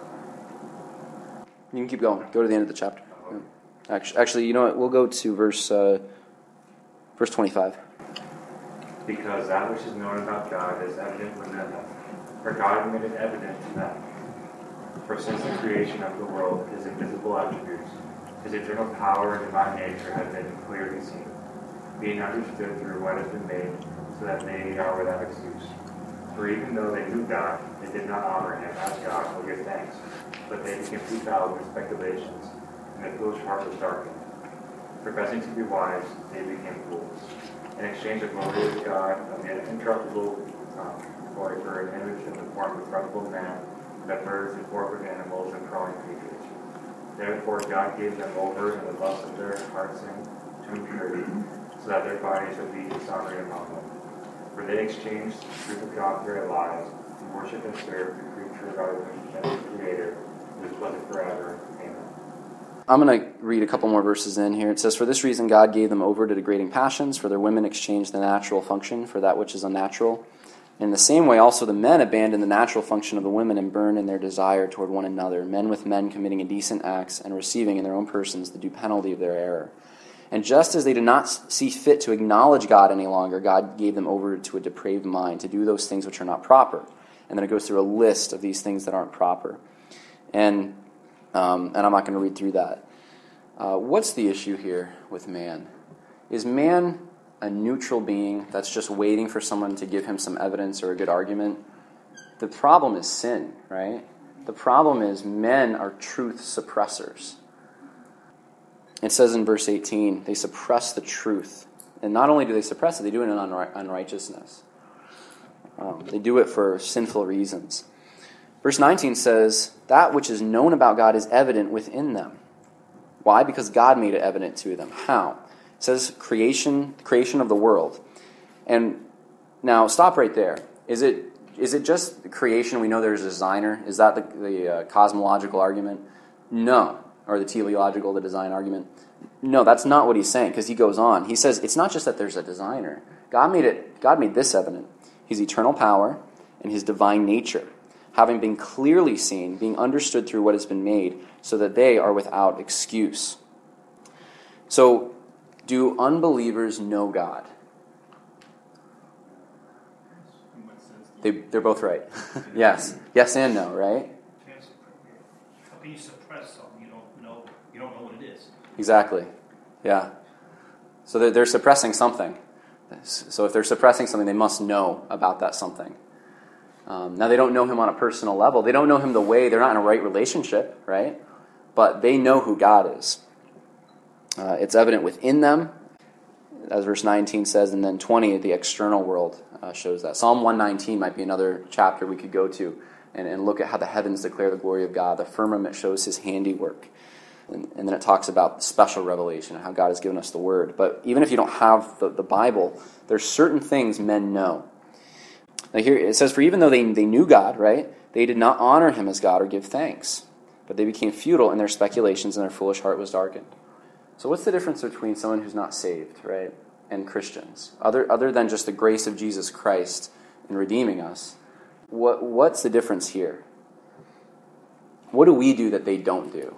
You can keep going. Go to the end of the chapter. Yeah. Actually, actually, you know what? We'll go to verse uh, verse twenty-five. Because that which is known about God is evident within them, for God made it evident to them. For since the creation of the world, His invisible attributes, His eternal power and divine nature have been clearly seen, being understood through what has been made, so that they are without excuse. For even though they knew God, they did not honor Him as God or give thanks, but they became futile with speculations, and their foolish heart was darkened. Professing to be wise, they became fools. In exchange of glory of God, of the incorruptible um, glory for an image in the form of corruptible man, and of birds and four-footed animals and crawling creatures. Therefore God gave them over in the lust of their hearts to impurity, so that their bodies would be dishonored among them. For they exchanged the truth of God for their lies, and worship and serve the creature rather than the Creator, who is blessed forever. Amen. I'm going to read a couple more verses in here. It says, for this reason God gave them over to degrading passions, for their women exchanged the natural function for that which is unnatural. In the same way also the men abandoned the natural function of the women and burned in their desire toward one another, men with men committing indecent acts and receiving in their own persons the due penalty of their error. And just as they did not see fit to acknowledge God any longer, God gave them over to a depraved mind to do those things which are not proper. And then it goes through a list of these things that aren't proper. And um, and I'm not going to read through that. Uh, what's the issue here with man? Is man a neutral being that's just waiting for someone to give him some evidence or a good argument? The problem is sin, right? The problem is men are truth suppressors. It says in verse eighteen, they suppress the truth. And not only do they suppress it, they do it in unri- unrighteousness. Um, they do it for sinful reasons. Verse nineteen says, that which is known about God is evident within them. Why? Because God made it evident to them. How? It says creation, creation of the world. And now, stop right there. Is it is it just creation? We know there's a designer. Is that the, the uh, cosmological argument? No. Or the teleological, the design argument? No, that's not what he's saying, because he goes on. He says it's not just that there's a designer. God made it. God made this evident. His eternal power and His divine nature, having been clearly seen, being understood through what has been made, so that they are without excuse. So, do unbelievers know God? They, they're both right. Yes. Yes and no, right? How can you suppress something you don't know? You don't know what it is. Exactly. Yeah. So they're, they're suppressing something. So if they're suppressing something, they must know about that something. Um, now, they don't know Him on a personal level. They don't know Him the way. They're not in a right relationship, right? But they know who God is. Uh, it's evident within them, as verse nineteen says, and then twenty, the external world uh, shows that. Psalm one nineteen might be another chapter we could go to and, and look at how the heavens declare the glory of God. The firmament shows His handiwork. And, and then it talks about special revelation, how God has given us the Word. But even if you don't have the, the Bible, there's certain things men know. Now here it says, for even though they, they knew God, right, they did not honor Him as God or give thanks. But they became futile in their speculations, and their foolish heart was darkened. So what's the difference between someone who's not saved, right, and Christians? Other other than just the grace of Jesus Christ in redeeming us, what what's the difference here? What do we do that they don't do?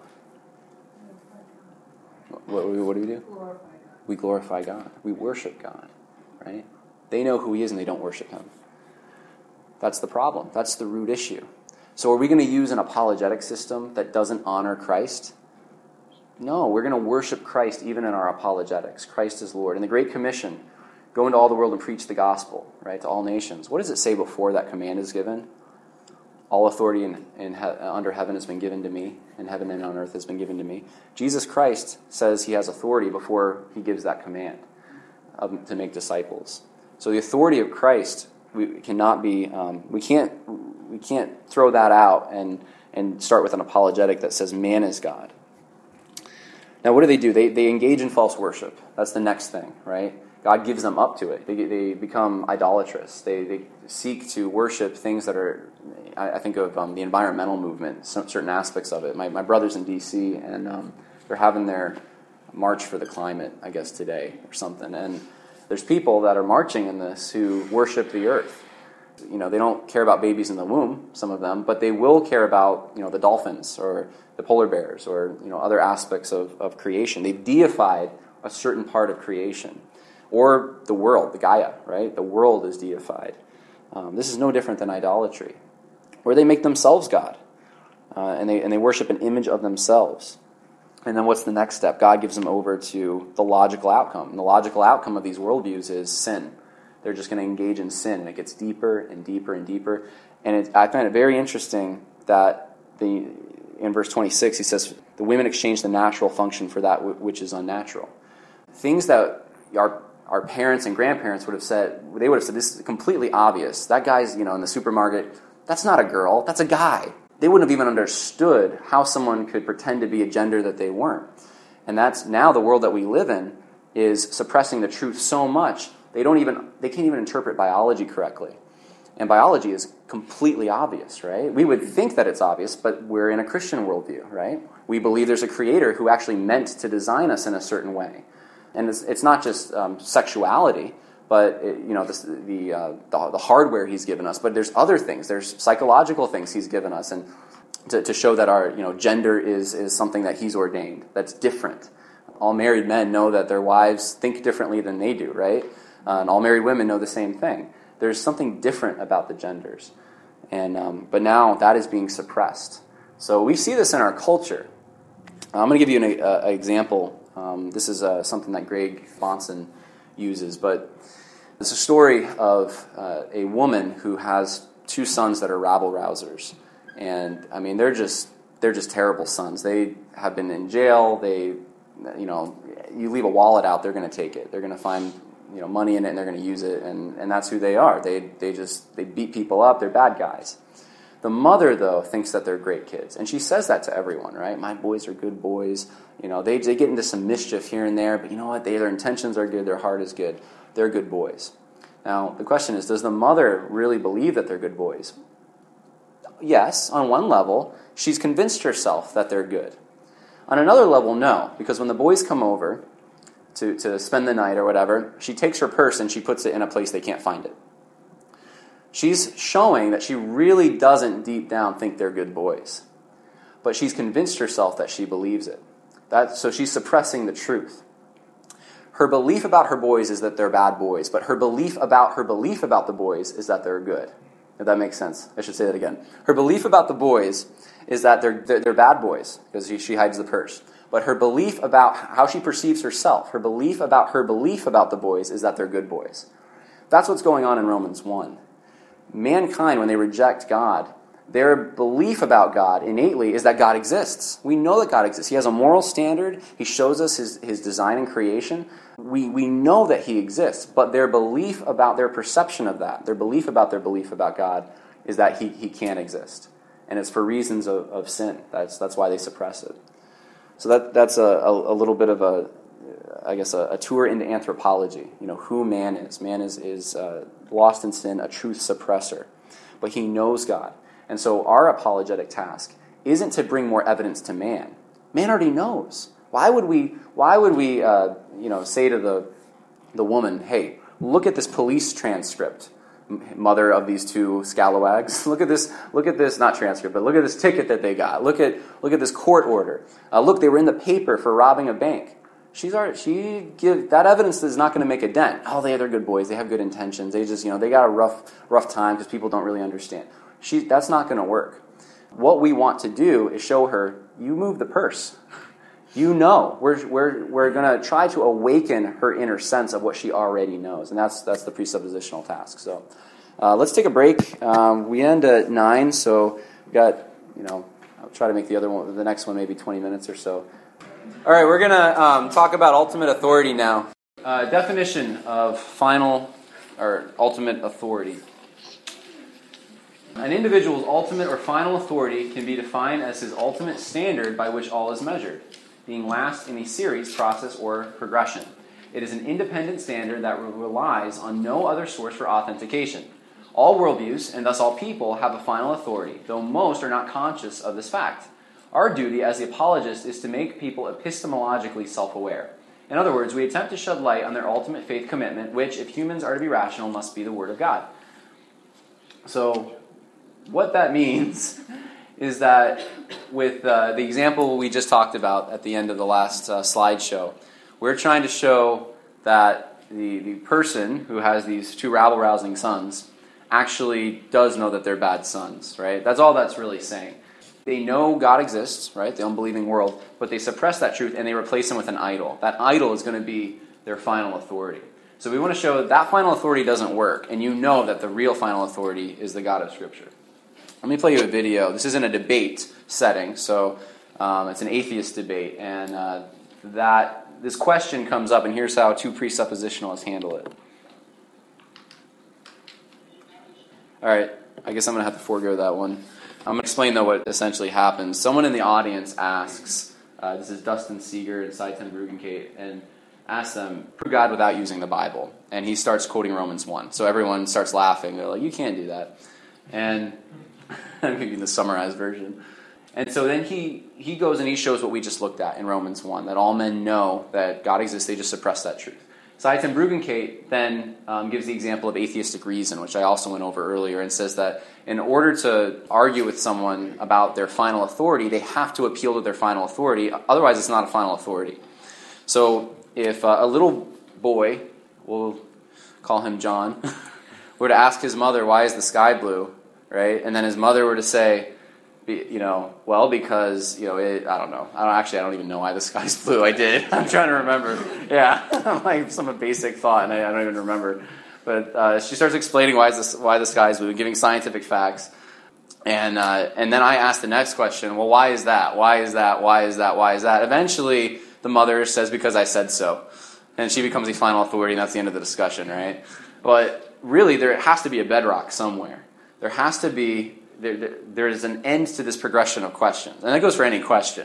What, what do we do? Glorify God. We glorify God. We worship God, right? They know who He is and they don't worship Him. That's the problem. That's the root issue. So are we going to use an apologetic system that doesn't honor Christ? No, we're going to worship Christ even in our apologetics. Christ is Lord. In the Great Commission, go into all the world and preach the gospel, right, to all nations. What does it say before that command is given? All authority in, in he, under heaven has been given to me, and heaven and on earth has been given to me. Jesus Christ says he has authority before he gives that command of, to make disciples. So the authority of Christ, we cannot be, um, we can't, we can't throw that out and and start with an apologetic that says man is God. Now, what do they do? They they engage in false worship. That's the next thing, right? God gives them up to it. They they become idolatrous. They they seek to worship things that are, I, I think of um, the environmental movement, some, certain aspects of it. My my brother's in D C, and um, they're having their March for the Climate, I guess, today or something. And there's people that are marching in this who worship the earth. You know, they don't care about babies in the womb, some of them, but they will care about, you know, the dolphins or the polar bears or, you know, other aspects of, of creation. They've deified a certain part of creation. Or the world, the Gaia, right? The world is deified. Um, this is no different than idolatry. Or they make themselves God, uh, and they and they worship an image of themselves. And then what's the next step? God gives them over to the logical outcome. And the logical outcome of these worldviews is sin. They're just going to engage in sin, and it gets deeper and deeper and deeper. And it, I find it very interesting that the in verse twenty-six, he says, the women exchange the natural function for that w- which is unnatural. Things that our our parents and grandparents would have said, they would have said, this is completely obvious. That guy's, you know, in the supermarket, that's not a girl, that's a guy. They wouldn't have even understood how someone could pretend to be a gender that they weren't. And that's now the world that we live in is suppressing the truth so much, they don't even, they can't even interpret biology correctly. And biology is completely obvious, right? We would think that it's obvious, but we're in a Christian worldview, right? We believe there's a creator who actually meant to design us in a certain way. And it's, it's not just um, sexuality, but it, you know this, the, uh, the the hardware he's given us. But there's other things. There's psychological things he's given us, and to, to show that our you know gender is is something that he's ordained. That's different. All married men know that their wives think differently than they do, right? Uh, and all married women know the same thing. There's something different about the genders, and um, but now that is being suppressed. So we see this in our culture. I'm going to give you an uh, example. Um, this is uh, something that Greg Bahnsen uses, but it's a story of uh, a woman who has two sons that are rabble-rousers, and I mean they're just they're just terrible sons. They have been in jail. They, you know, you leave a wallet out, they're going to take it. They're going to find you know money in it, and they're going to use it, and, and that's who they are. They they just they beat people up. They're bad guys. The mother, though, thinks that they're great kids, and she says that to everyone, right? My boys are good boys. You know, they they get into some mischief here and there, but you know what? They, their intentions are good. Their heart is good. They're good boys. Now, the question is, does the mother really believe that they're good boys? Yes, on one level, she's convinced herself that they're good. On another level, no, because when the boys come over to, to spend the night or whatever, she takes her purse and she puts it in a place they can't find it. She's showing that she really doesn't deep down think they're good boys. But she's convinced herself that she believes it. That, so she's suppressing the truth. Her belief about her boys is that they're bad boys, but her belief about her belief about the boys is that they're good. If that makes sense. I should say that again. Her belief about the boys is that they're they're, they're bad boys, because she, she hides the purse. But her belief about how she perceives herself, her belief about her belief about the boys is that they're good boys. That's what's going on in Romans one. Mankind, when they reject God, their belief about God innately is that God exists. We know that God exists. He has a moral standard. He shows us his, his design and creation. We, we know that he exists, but their belief about their perception of that, their belief about their belief about God, is that he, he can't exist. And it's for reasons of, of sin. That's, that's why they suppress it. So that that's a, a, a little bit of a, I guess, a, a tour into anthropology. You know, who man is. Man is, is uh, lost in sin, a truth suppressor. But he knows God. And so our apologetic task isn't to bring more evidence to man. Man already knows. Why would we? Why would we? Uh, you know, say to the the woman, "Hey, look at this police transcript, mother of these two scalawags. Look at this. Look at this. Not transcript, but look at this ticket that they got. Look at look at this court order. Uh, look, they were in the paper for robbing a bank." She's already, she give that evidence is not going to make a dent. Oh, they they're good boys. They have good intentions. They just you know they got a rough rough time because people don't really understand. She, that's not going to work. what we want to do is show her, you move the purse. You know. We're, we're, we're going to try to awaken her inner sense of what she already knows. And that's that's the presuppositional task. So uh, let's take a break. Um, we end at nine, so we've got, you know, I'll try to make the other one, the next one maybe twenty minutes or so. All right, we're going to um, talk about ultimate authority now. Uh, definition of final or ultimate authority. An individual's ultimate or final authority can be defined as his ultimate standard by which all is measured, being last in a series, process, or progression. It is an independent standard that relies on no other source for authentication. All worldviews, and thus all people, have a final authority, though most are not conscious of this fact. Our duty as the apologist is to make people epistemologically self-aware. In other words, we attempt to shed light on their ultimate faith commitment, which, if humans are to be rational, must be the Word of God. So, what that means is that with uh, the example we just talked about at the end of the last uh, slideshow, we're trying to show that the, the person who has these two rabble-rousing sons actually does know that they're bad sons, right? That's all that's really saying. They know God exists, right, the unbelieving world, but they suppress that truth and they replace him with an idol. That idol is going to be their final authority. So we want to show that that final authority doesn't work, and you know that the real final authority is the God of Scripture. Let me play you a video. This isn't a debate setting, so um, it's an atheist debate, and uh, that this question comes up, and here's how two presuppositionalists handle it. All right, I guess I'm going to have to forego that one. I'm going to explain, though, what essentially happens. Someone in the audience asks, uh, this is Dustin Seeger and Seitan Bruggencate, and asks them, prove God without using the Bible. And he starts quoting Romans one. So everyone starts laughing. They're like, you can't do that. And I'm giving the summarized version. And so then he, he goes and he shows what we just looked at in Romans one, that all men know that God exists, they just suppress that truth. Seitan Bruggencate then um, gives the example of atheistic reason, which I also went over earlier, and says that in order to argue with someone about their final authority, they have to appeal to their final authority, otherwise it's not a final authority. So if uh, a little boy, we'll call him John, were to ask his mother, why is the sky blue, right? And then his mother were to say, you know, well, because, you know, it, I don't know. I don't actually, I don't even know why the sky's blue. I did. I'm trying to remember. Yeah, like some basic thought, and I, I don't even remember. But uh, she starts explaining why, is this, why the sky's blue, giving scientific facts. And uh, and then I ask the next question, well, why is that? Why is that? Why is that? Why is that? Eventually, the mother says, because I said so. And she becomes the final authority, and that's the end of the discussion, right? But really, there has to be a bedrock somewhere. There has to be... There, there, there is an end to this progression of questions. And that goes for any question.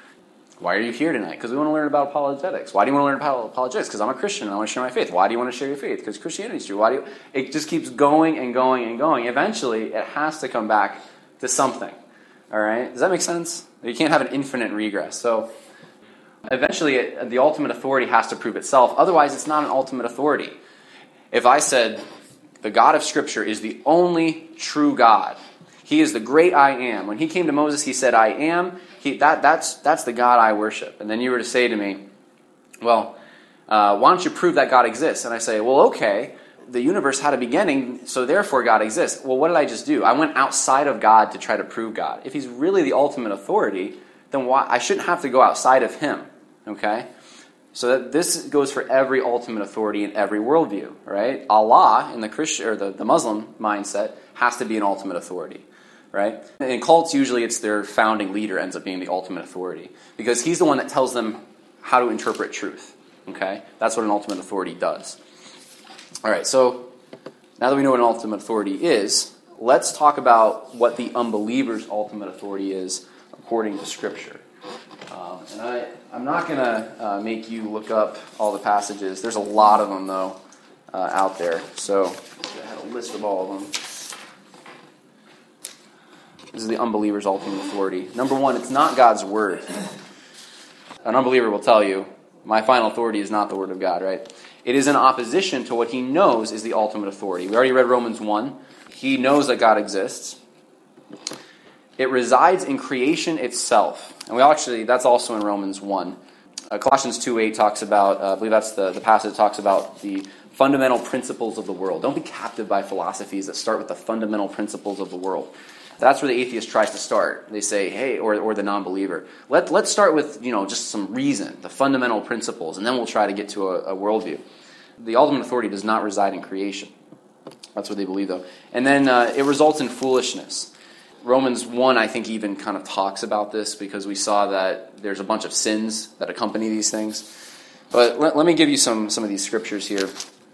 Why are you here tonight? Because we want to learn about apologetics. Why do you want to learn about apologetics? Because I'm a Christian and I want to share my faith. Why do you want to share your faith? Because Christianity is true. Why do you... It just keeps going and going and going. Eventually, it has to come back to something. All right? Does that make sense? You can't have an infinite regress. So eventually, it, the ultimate authority has to prove itself. Otherwise, it's not an ultimate authority. If I said, the God of Scripture is the only true God, he is the great I am. When he came to Moses, he said, I am. He, that, that's, that's the God I worship. And then you were to say to me, well, uh, why don't you prove that God exists? And I say, well, okay, the universe had a beginning, so therefore God exists. Well, what did I just do? I went outside of God to try to prove God. If he's really the ultimate authority, then why, I shouldn't have to go outside of him. Okay? So that this goes for every ultimate authority in every worldview, right? Allah, in the Christian or the, the Muslim mindset, has to be an ultimate authority. Right? In cults, usually it's their founding leader ends up being the ultimate authority because he's the one that tells them how to interpret truth. Okay? That's what an ultimate authority does. All right, so now that we know what an ultimate authority is, let's talk about what the unbeliever's ultimate authority is according to Scripture. Um, and I, I'm not going to uh, make you look up all the passages. There's a lot of them, though, uh, out there. So I had a list of all of them. This is the unbeliever's ultimate authority. Number one, it's not God's word. An unbeliever will tell you, my final authority is not the word of God, right? It is in opposition to what he knows is the ultimate authority. We already read Romans one. He knows that God exists. It resides in creation itself. And we actually, that's also in Romans one. Uh, Colossians two eight talks about, uh, I believe that's the, the passage that talks about the fundamental principles of the world. Don't be captive by philosophies that start with the fundamental principles of the world. That's where the atheist tries to start. They say, hey, or or the non-believer, let, let's start with, you know, just some reason, the fundamental principles, and then we'll try to get to a, a worldview. The ultimate authority does not reside in creation. That's what they believe, though. And then uh, it results in foolishness. Romans one, I think, even kind of talks about this because we saw that there's a bunch of sins that accompany these things. But let, let me give you some, some of these scriptures here.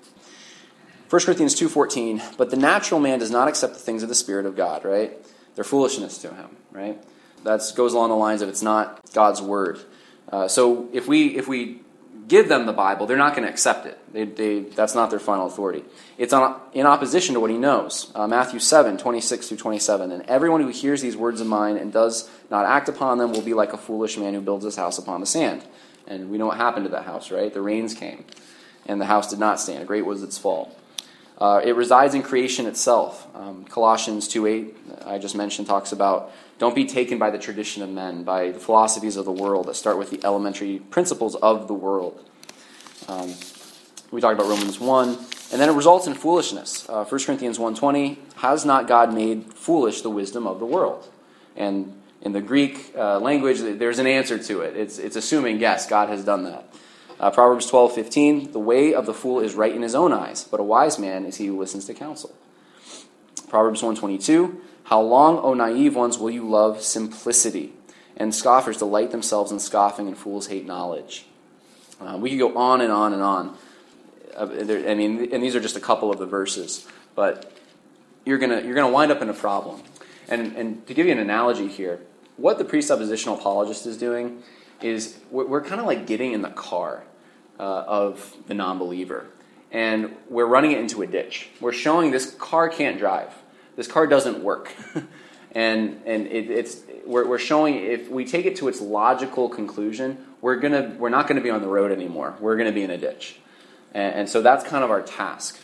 First Corinthians two fourteen, but the natural man does not accept the things of the Spirit of God, right? They're foolishness to him, right? That goes along the lines of it's not God's word. Uh, so if we if we give them the Bible, they're not going to accept it. They, they, that's not their final authority. It's on, in opposition to what he knows. Uh, Matthew seven, twenty-six through twenty-seven. And everyone who hears these words of mine and does not act upon them will be like a foolish man who builds his house upon the sand. And we know what happened to that house, right? The rains came, and the house did not stand. Great was its fall. Uh, it resides in creation itself. Um, Colossians two eight, I just mentioned, talks about don't be taken by the tradition of men, by the philosophies of the world that start with the elementary principles of the world. Um, we talked about Romans one. And then it results in foolishness. Uh, First Corinthians one twenty, has not God made foolish the wisdom of the world? And in the Greek uh, language, there's an answer to it. It's, it's assuming, yes, God has done that. Uh, Proverbs twelve fifteen, the way of the fool is right in his own eyes, but a wise man is he who listens to counsel. Proverbs one twenty-two, how long, O naive ones, will you love simplicity? And scoffers delight themselves in scoffing, and fools hate knowledge. Uh, we could go on and on and on. Uh, there, I mean, and these are just a couple of the verses, but you're gonna you're gonna wind up in a problem. And and to give you an analogy here, what the presuppositional apologist is doing is we're, we're kind of like getting in the car uh, of the non-believer, and we're running it into a ditch. We're showing this car can't drive. This car doesn't work, and and it, it's we're, we're showing if we take it to its logical conclusion, we're gonna we're not going to be on the road anymore. We're going to be in a ditch, and, and so that's kind of our task.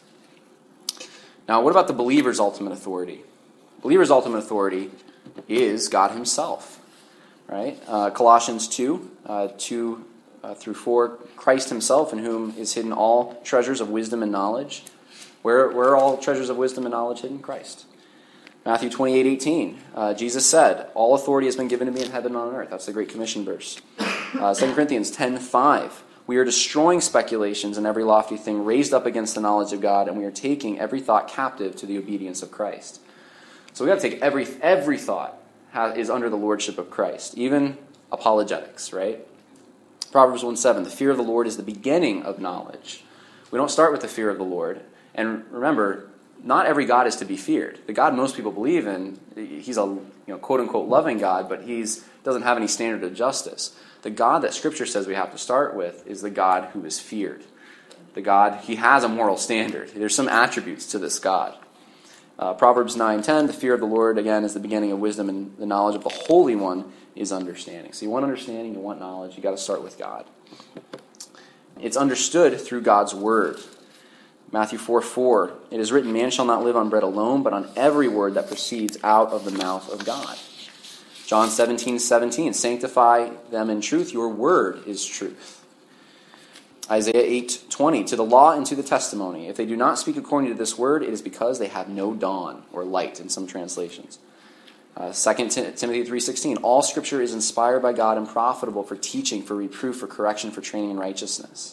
Now, what about the believer's ultimate authority? Believer's ultimate authority is God Himself. Right? Uh, Colossians two, uh, two uh, through four, Christ Himself, in whom is hidden all treasures of wisdom and knowledge. Where, where are all treasures of wisdom and knowledge hidden? Christ. Matthew twenty-eight eighteen, uh, Jesus said, all authority has been given to me in heaven and on earth. That's the Great Commission verse. Uh, Second Corinthians ten five, we are destroying speculations and every lofty thing raised up against the knowledge of God, and we are taking every thought captive to the obedience of Christ. So we've got to take every every thought is under the lordship of Christ, even apologetics, right? Proverbs one seven, the fear of the Lord is the beginning of knowledge. We don't start with the fear of the Lord. And remember, not every God is to be feared. The God most people believe in, He's a you know quote-unquote loving God, but He doesn't have any standard of justice. The God that Scripture says we have to start with is the God who is feared. The God, He has a moral standard. There's some attributes to this God. Uh, Proverbs nine ten, the fear of the Lord, again, is the beginning of wisdom, and the knowledge of the Holy One is understanding. So you want understanding, you want knowledge, you got to start with God. It's understood through God's Word. Matthew four four, it is written, man shall not live on bread alone, but on every word that proceeds out of the mouth of God. John seventeen seventeen, sanctify them in truth, your word is truth. Isaiah eight twenty, to the law and to the testimony. If they do not speak according to this word, it is because they have no dawn, or light in some translations. Uh, Second Timothy three sixteen, all Scripture is inspired by God and profitable for teaching, for reproof, for correction, for training in righteousness.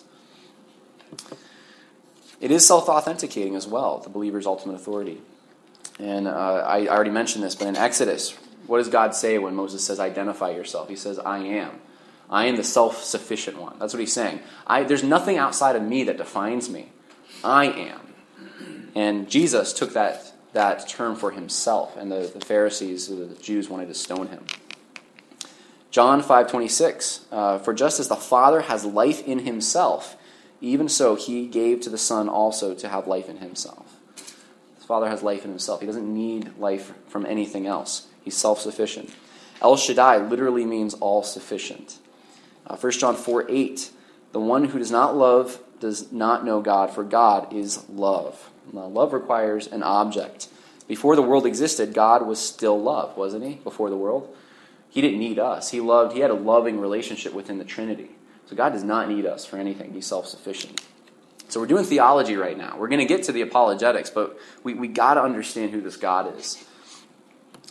It is self-authenticating as well, the believer's ultimate authority. And uh, I already mentioned this, but in Exodus, what does God say when Moses says, identify yourself? He says, I am. I am the self-sufficient one. That's what he's saying. I, there's nothing outside of me that defines me. I am. And Jesus took that, that term for himself, and the, the Pharisees, the Jews, wanted to stone him. John five twenty-six, uh, for just as the Father has life in himself, even so he gave to the Son also to have life in himself. The Father has life in himself. He doesn't need life from anything else. He's self-sufficient. El Shaddai literally means all-sufficient. Uh, First John four eight, the one who does not love does not know God, for God is love. Now, love requires an object. Before the world existed, God was still love, wasn't he? Before the world. He didn't need us. He loved. He had a loving relationship within the Trinity. So God does not need us for anything. He's self-sufficient. So we're doing theology right now. We're going to get to the apologetics, but we, we got to understand who this God is.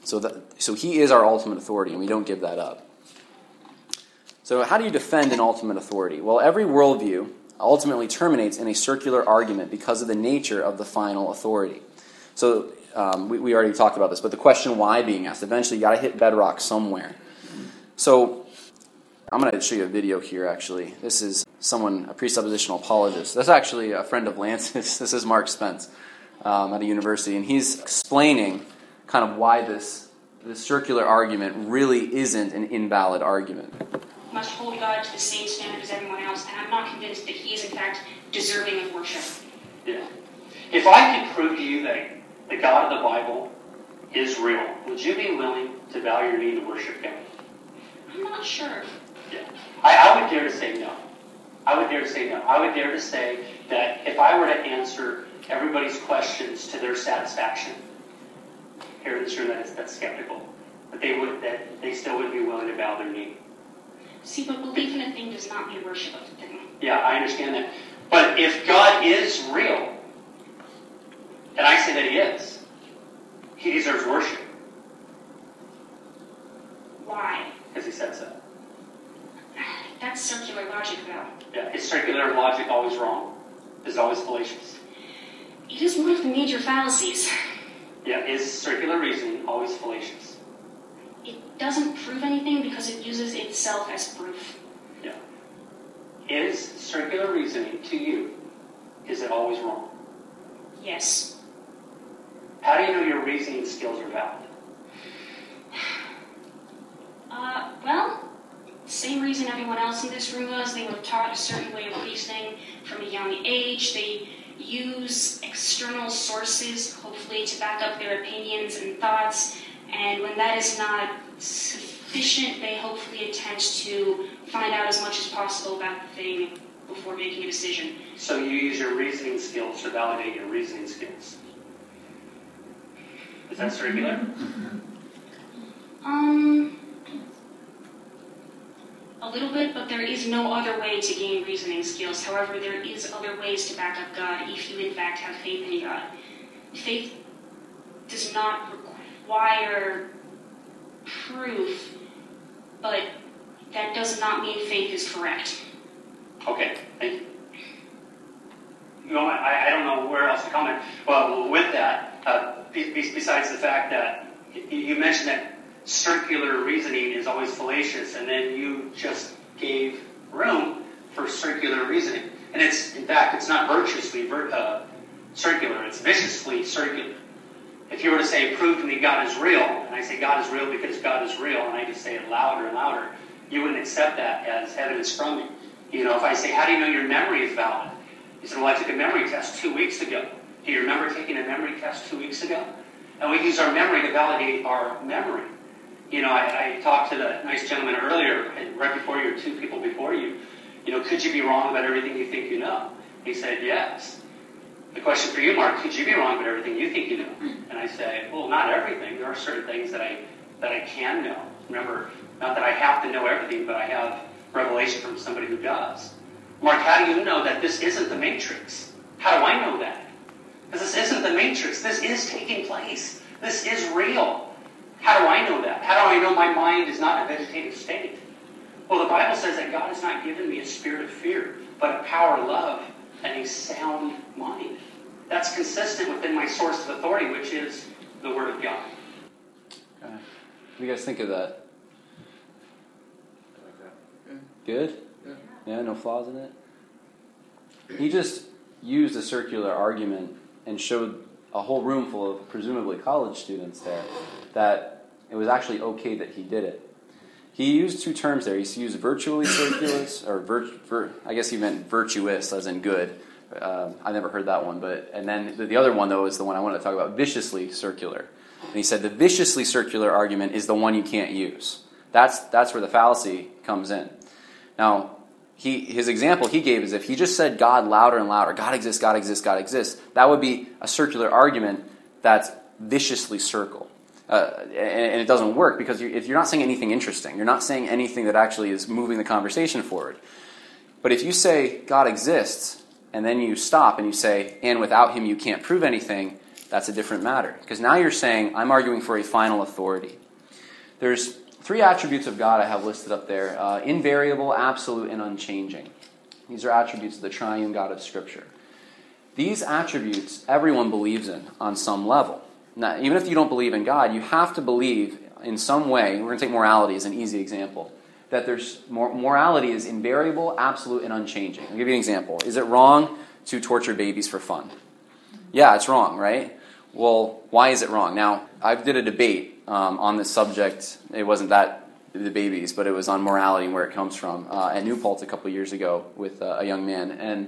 So that, so he is our ultimate authority, and we don't give that up. So how do you defend an ultimate authority? Well, every worldview ultimately terminates in a circular argument because of the nature of the final authority. So um, we, we already talked about this, but the question why being asked, eventually you got to hit bedrock somewhere. So I'm going to show you a video here, actually. This is someone, a presuppositional apologist. That's actually a friend of Lance's. This is Mark Spence um, at a university, and he's explaining kind of why this, this circular argument really isn't an invalid argument. Must hold God to the same standard as everyone else, and I'm not convinced that he is, in fact, deserving of worship. Yeah. If I could prove to you that the God of the Bible is real, would you be willing to bow your knee to worship him? I'm not sure. Yeah. I, I would dare to say no. I would dare to say no. I would dare to say that if I were to answer everybody's questions to their satisfaction, here in this room that is, that's skeptical, that they would, that they still would be willing to bow their knee. See, but belief in a thing does not mean worship of the thing. Yeah, I understand that. But if God is real, and I say that he is, he deserves worship. Why? Because he said so. That's circular logic, though. Yeah, is circular logic always wrong? Is it always fallacious? It is one of the major fallacies. Yeah, is circular reasoning always fallacious? It doesn't prove anything because it uses itself as proof. Yeah. Is circular reasoning, to you, is it always wrong? Yes. How do you know your reasoning skills are valid? Uh, well, same reason everyone else in this room was. They were taught a certain way of reasoning from a young age. They use external sources, hopefully, to back up their opinions and thoughts. And when that is not sufficient, they hopefully attempt to find out as much as possible about the thing before making a decision. So you use your reasoning skills to validate your reasoning skills. Is that circular? Um, a little bit, but there is no other way to gain reasoning skills. However, there is other ways to back up God if you, in fact, have faith in God. Faith does not require proof, but that does not mean faith is correct. Okay, thank you. You know, I, I don't know where else to comment. Well, with that, uh, besides the fact that you mentioned that circular reasoning is always fallacious, and then you just gave room for circular reasoning. And it's, in fact, it's not virtuously uh, circular, it's viciously circular. If you were to say, prove to me God is real, and I say God is real because God is real, and I just say it louder and louder, you wouldn't accept that as evidence from me. You know, if I say, how do you know your memory is valid? You said, well, I took a memory test two weeks ago. Do you remember taking a memory test two weeks ago? And we use our memory to validate our memory. You know, I, I talked to the nice gentleman earlier, and right before you, or two people before you, you know, could you be wrong about everything you think you know? He said, yes. The question for you, Mark, could you be wrong about everything you think you know? And I say, well, not everything. There are certain things that I that I can know. Remember, not that I have to know everything, but I have revelation from somebody who does. Mark, how do you know that this isn't the Matrix? How do I know that? Because this isn't the Matrix. This is taking place. This is real. How do I know that? How do I know my mind is not in a vegetative state? Well, the Bible says that God has not given me a spirit of fear, but a power, love, and a sound mind. That's consistent within my source of authority, which is the Word of God. Okay. What do you guys think of that? Good? Yeah. Yeah, no flaws in it? He just used a circular argument and showed a whole room full of presumably college students there that it was actually okay that he did it. He used two terms there. He used virtually circulus, or vir, vir, I guess he meant virtuous, as in good. Um, I never heard that one. But and then the, the other one, though, is the one I wanted to talk about, viciously circular. And he said the viciously circular argument is the one you can't use. That's that's where the fallacy comes in. Now, he his example he gave is if he just said God louder and louder, God exists, God exists, God exists, that would be a circular argument that's viciously circle. Uh, and, and it doesn't work because you're, if you're not saying anything interesting. You're not saying anything that actually is moving the conversation forward. But if you say God exists, and then you stop and you say, and without him you can't prove anything, that's a different matter. Because now you're saying, I'm arguing for a final authority. There's three attributes of God I have listed up there. Uh, invariable, absolute, and unchanging. These are attributes of the triune God of Scripture. These attributes everyone believes in on some level. Now, even if you don't believe in God, you have to believe in some way. We're going to take morality as an easy example. That there's morality is invariable, absolute, and unchanging. I'll give you an example. Is it wrong to torture babies for fun? Yeah, it's wrong, right? Well, why is it wrong? Now, I did a debate um, on this subject. It wasn't that the babies, but it was on morality and where it comes from uh, at New Paltz a couple years ago with uh, a young man. And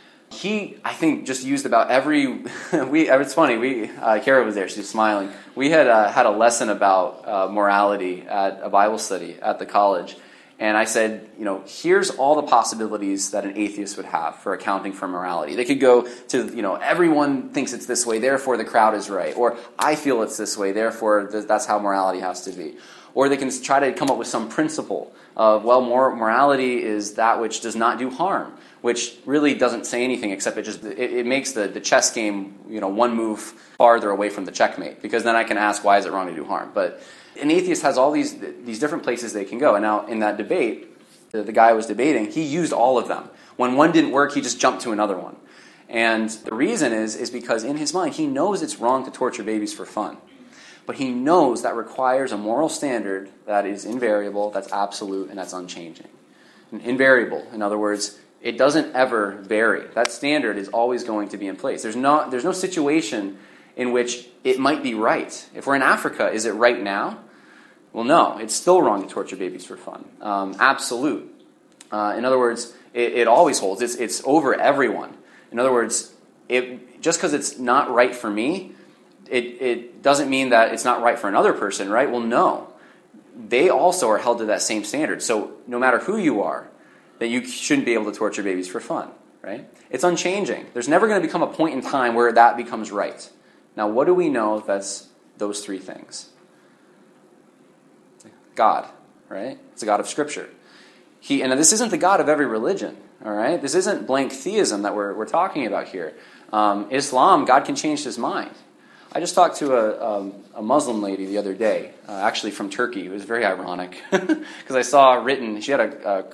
he, I think, just used about every... we. It's funny, we uh, Kara was there, she was smiling. We had uh, had a lesson about uh, morality at a Bible study at the college. And I said, you know, here's all the possibilities that an atheist would have for accounting for morality. They could go to, you know, everyone thinks it's this way, therefore the crowd is right. Or I feel it's this way, therefore th- that's how morality has to be. Or they can try to come up with some principle of, well, mor- morality is that which does not do harm, which really doesn't say anything except it just it, it makes the, the chess game, you know, one move farther away from the checkmate. Because then I can ask, why is it wrong to do harm? But an atheist has all these these different places they can go. And now in that debate, the, the guy I was debating, he used all of them. When one didn't work, he just jumped to another one. And the reason is, is because in his mind, he knows it's wrong to torture babies for fun. But he knows that requires a moral standard that is invariable, that's absolute, and that's unchanging. And invariable, in other words, it doesn't ever vary. That standard is always going to be in place. There's no, there's no situation in which it might be right. If we're in Africa, is it right now? Well, no, it's still wrong to torture babies for fun. Um, absolute. Uh, in other words, it, it always holds. It's, it's over everyone. In other words, it, just because it's not right for me, it, it doesn't mean that it's not right for another person, right? Well, no. They also are held to that same standard. So no matter who you are, that you shouldn't be able to torture babies for fun, right? It's unchanging. There's never going to become a point in time where that becomes right. Now, what do we know that's those three things? God, right? It's the God of Scripture. He, and this isn't the God of every religion, all right? This isn't blank theism that we're, we're talking about here. Um, Islam, God can change his mind. I just talked to a, um, a Muslim lady the other day, uh, actually from Turkey. It was very ironic because I saw written, she had a, a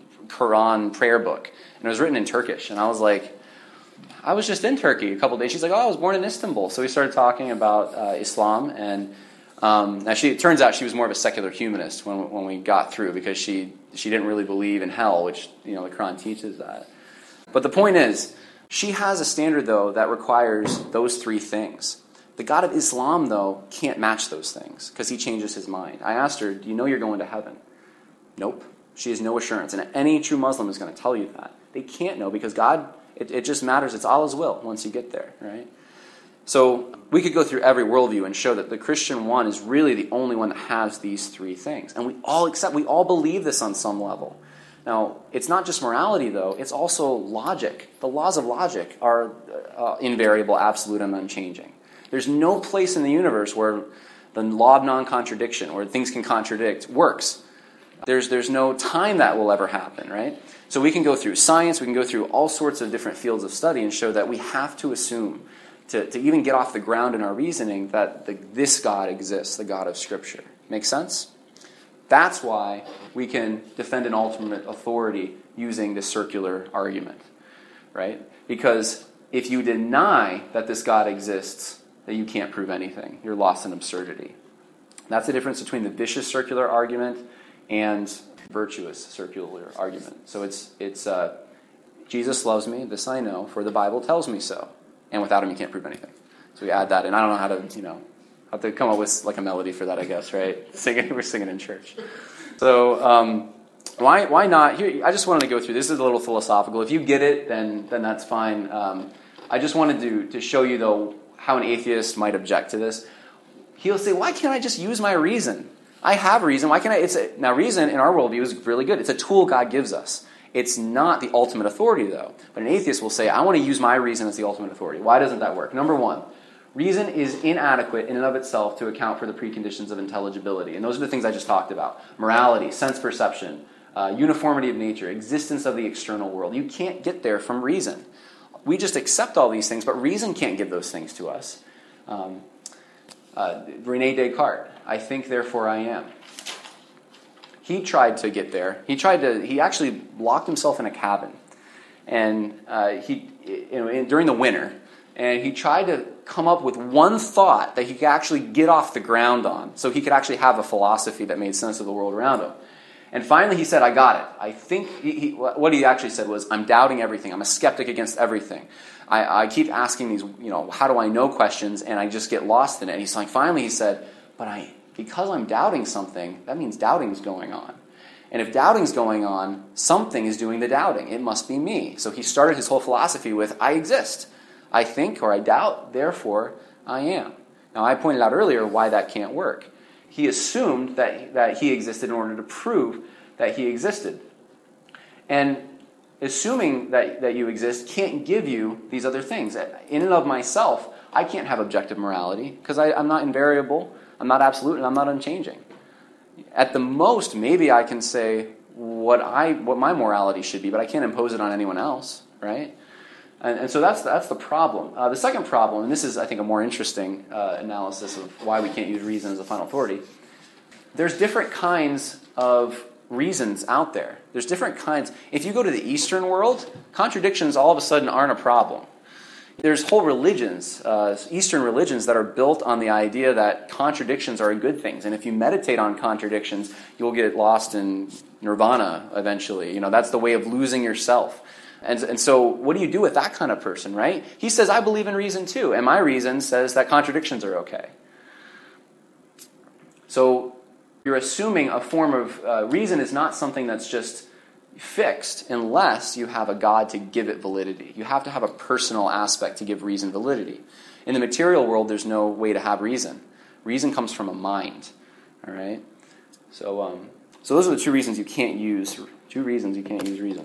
Quran prayer book, and it was written in Turkish. And I was like, I was just in Turkey a couple days. She's like, oh, I was born in Istanbul. So we started talking about uh, Islam, and um, now she, it turns out she was more of a secular humanist when when we got through, because she she didn't really believe in hell, which, you know, the Quran teaches that. But the point is, she has a standard, though, that requires those three things. The God of Islam, though, can't match those things because he changes his mind. I asked her, do you know you're going to heaven? Nope. She has no assurance. And any true Muslim is going to tell you that. They can't know because God, it, it just matters. It's Allah's will once you get there, right? So we could go through every worldview and show that the Christian one is really the only one that has these three things. And we all accept, we all believe this on some level. Now, it's not just morality, though. It's also logic. The laws of logic are uh, invariable, absolute, and unchanging. There's no place in the universe where the law of non-contradiction, where things can contradict, works. There's there's no time that will ever happen, right? So we can go through science, we can go through all sorts of different fields of study and show that we have to assume, to, to even get off the ground in our reasoning, that the, this God exists, the God of Scripture. Make sense? That's why we can defend an ultimate authority using this circular argument, right? Because if you deny that this God exists, that you can't prove anything. You're lost in absurdity. That's the difference between the vicious circular argument and virtuous circular argument. So it's it's uh, Jesus loves me, this I know, for the Bible tells me so. And without him, you can't prove anything. So we add that, and I don't know how to, you know, have to come up with like a melody for that, I guess, right? Singing, we're singing in church. So um, why why not? Here, I just wanted to go through. This is a little philosophical. If you get it, then then that's fine. Um, I just wanted to to show you though how an atheist might object to this. He'll say, why can't I just use my reason? I have reason. Why can't I? It's a, now, reason in our worldview is really good. It's a tool God gives us. It's not the ultimate authority, though. But an atheist will say, I want to use my reason as the ultimate authority. Why doesn't that work? Number one, reason is inadequate in and of itself to account for the preconditions of intelligibility. And those are the things I just talked about. Morality, sense perception, uh, uniformity of nature, existence of the external world. You can't get there from reason. We just accept all these things, but reason can't give those things to us. Um, uh, Rene Descartes, I think, therefore I am. He tried to get there. He tried to. He actually locked himself in a cabin, and uh, he, you know, in, during the winter, and he tried to come up with one thought that he could actually get off the ground on, so he could actually have a philosophy that made sense of the world around him. And finally, he said, "I got it. I think." He, he, what he actually said was, "I'm doubting everything. I'm a skeptic against everything. I, I keep asking these, you know, how do I know questions, and I just get lost in it." And he's like, finally, he said, "But I." Because I'm doubting something, that means doubting's going on. And if doubting's going on, something is doing the doubting. It must be me. So he started his whole philosophy with, I exist. I think or I doubt, therefore I am. Now, I pointed out earlier why that can't work. He assumed that, that he existed in order to prove that he existed. And assuming that, that you exist can't give you these other things. In and of myself, I can't have objective morality because I'm not invariable. I'm not absolute, and I'm not unchanging. At the most, maybe I can say what I what my morality should be, but I can't impose it on anyone else, right? And, and so that's that's the problem. Uh, the second problem, and this is, I think, a more interesting uh, analysis of why we can't use reason as a final authority. There's different kinds of reasons out there. There's different kinds. If you go to the Eastern world, contradictions all of a sudden aren't a problem. There's whole religions, uh, Eastern religions, that are built on the idea that contradictions are good things. And if you meditate on contradictions, you'll get lost in nirvana eventually. You know, that's the way of losing yourself. And, and so what do you do with that kind of person, right? He says, I believe in reason too. And my reason says that contradictions are okay. So you're assuming a form of uh, reason is not something that's just fixed unless you have a God to give it validity. You have to have a personal aspect to give reason validity. In the material world, there's no way to have reason. Reason comes from a mind. All right? So um, so those are the two reasons you can't use, two reasons you can't use reason.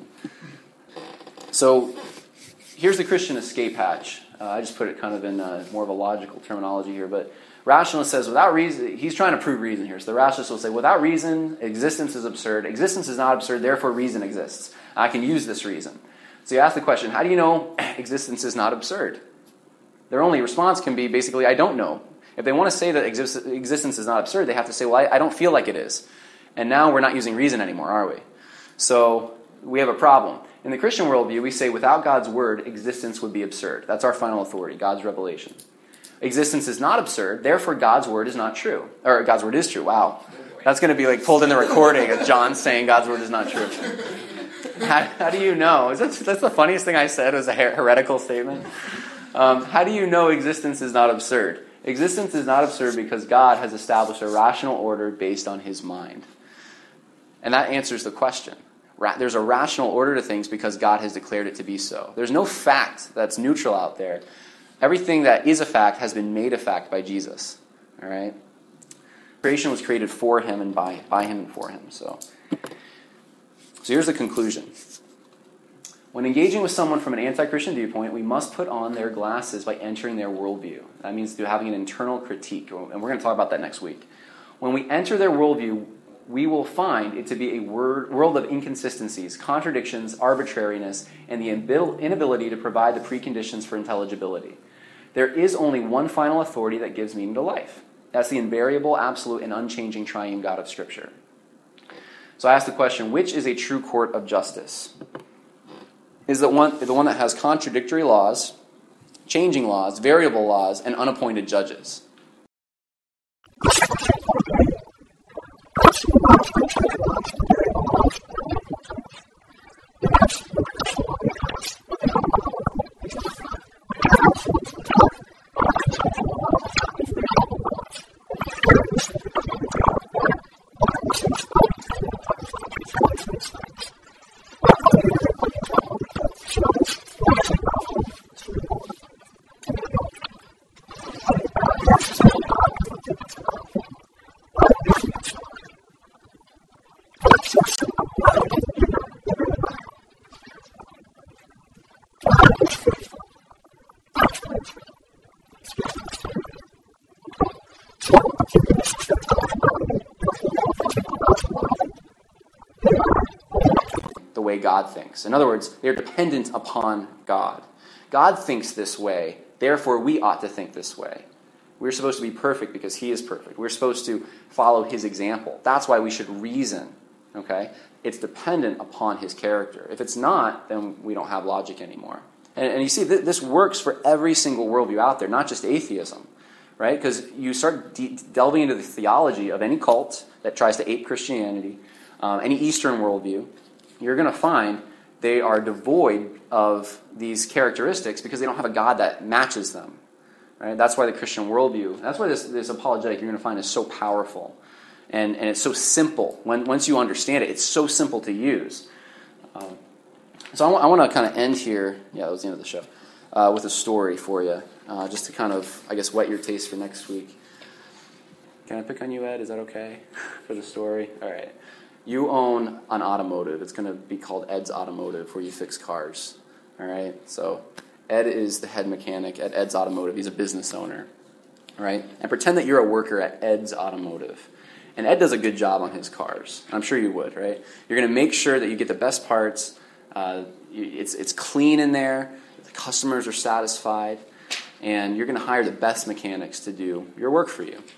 So here's the Christian escape hatch. Uh, I just put it kind of in uh, more of a logical terminology here, but rationalist says without reason, he's trying to prove reason here. So the rationalist will say, without reason, existence is absurd. Existence is not absurd, therefore reason exists. I can use this reason. So you ask the question, how do you know existence is not absurd? Their only response can be basically, I don't know. If they want to say that exist- existence is not absurd, they have to say, well, I, I don't feel like it is. And now we're not using reason anymore, are we? So we have a problem. In the Christian worldview, we say without God's word, existence would be absurd. That's our final authority, God's revelation. Existence is not absurd, therefore God's word is not true. Or God's word is true, wow. That's going to be like pulled in the recording of John saying God's word is not true. How, how do you know? Is that, that's the funniest thing I said was a her- heretical statement. Um, how do you know existence is not absurd? Existence is not absurd because God has established a rational order based on his mind. And that answers the question. Ra- there's a rational order to things because God has declared it to be so. There's no fact that's neutral out there. Everything that is a fact has been made a fact by Jesus. All right? Creation was created for him and by, by him and for him. So, so here's the conclusion. When engaging with someone from an anti-Christian viewpoint, we must put on their glasses by entering their worldview. That means through having an internal critique, and we're going to talk about that next week. When we enter their worldview, we will find it to be a word, world of inconsistencies, contradictions, arbitrariness, and the inability to provide the preconditions for intelligibility. There is only one final authority that gives meaning to life. That's the invariable, absolute, and unchanging triune God of Scripture. So I ask the question, which is a true court of justice? Is the one, the one that has contradictory laws, changing laws, variable laws, and unappointed judges? God thinks. In other words, they're dependent upon God. God thinks this way, therefore we ought to think this way. We're supposed to be perfect because he is perfect. We're supposed to follow his example. That's why we should reason, okay? It's dependent upon his character. If it's not, then we don't have logic anymore. And, and you see, th- this works for every single worldview out there, not just atheism, right? Because you start de- delving into the theology of any cult that tries to ape Christianity, um, any Eastern worldview, you're going to find they are devoid of these characteristics because they don't have a God that matches them. Right? That's why the Christian worldview, that's why this, this apologetic you're going to find is so powerful. And, and it's so simple. When, once you understand it, it's so simple to use. Um, so I, w- I want to kind of end here, yeah, that was the end of the show, uh, with a story for you, uh, just to kind of, I guess, whet your taste for next week. Can I pick on you, Ed? Is that okay for the story? All right. You own an automotive. It's going to be called Ed's Automotive, where you fix cars. All right? So Ed is the head mechanic at Ed's Automotive. He's a business owner, right? And pretend that you're a worker at Ed's Automotive. And Ed does a good job on his cars. I'm sure you would, right? You're going to make sure that you get the best parts. Uh, it's, it's clean in there. The customers are satisfied. And you're going to hire the best mechanics to do your work for you.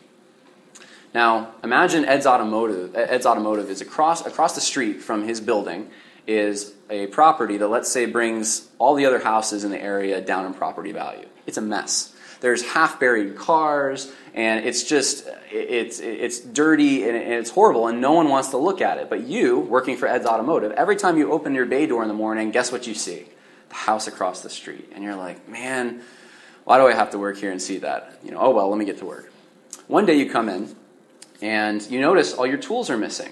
Now, imagine Ed's Automotive. Ed's Automotive is across across the street from his building is a property that, let's say, brings all the other houses in the area down in property value. It's a mess. There's half-buried cars, and it's just, it's it's dirty, and it's horrible, and no one wants to look at it. But you, working for Ed's Automotive, every time you open your bay door in the morning, guess what you see? The house across the street. And you're like, man, why do I have to work here and see that? You know, oh, well, let me get to work. One day you come in, and you notice all your tools are missing.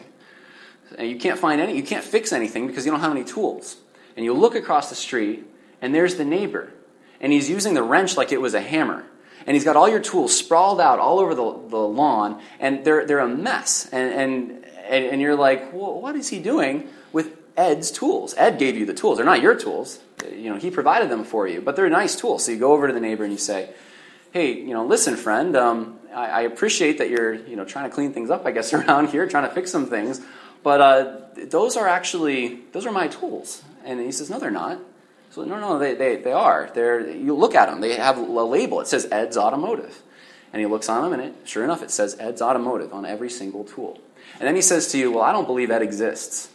And you can't find any, you can't fix anything because you don't have any tools. And you look across the street, and there's the neighbor. And he's using the wrench like it was a hammer. And he's got all your tools sprawled out all over the, the lawn, and they're they're a mess. And, and and you're like, well, what is he doing with Ed's tools? Ed gave you the tools. They're not your tools. You know, he provided them for you, but they're nice tools. So you go over to the neighbor and you say, hey, you know, listen, friend, um, I, I appreciate that you're, you know, trying to clean things up, I guess, around here, trying to fix some things, but uh, those are actually, those are my tools. And he says, no, they're not. So, no, no, they, they, they are. They're, you look at them. They have a label. It says Ed's Automotive. And he looks on them, and it, sure enough, it says Ed's Automotive on every single tool. And then he says to you, well, I don't believe Ed exists.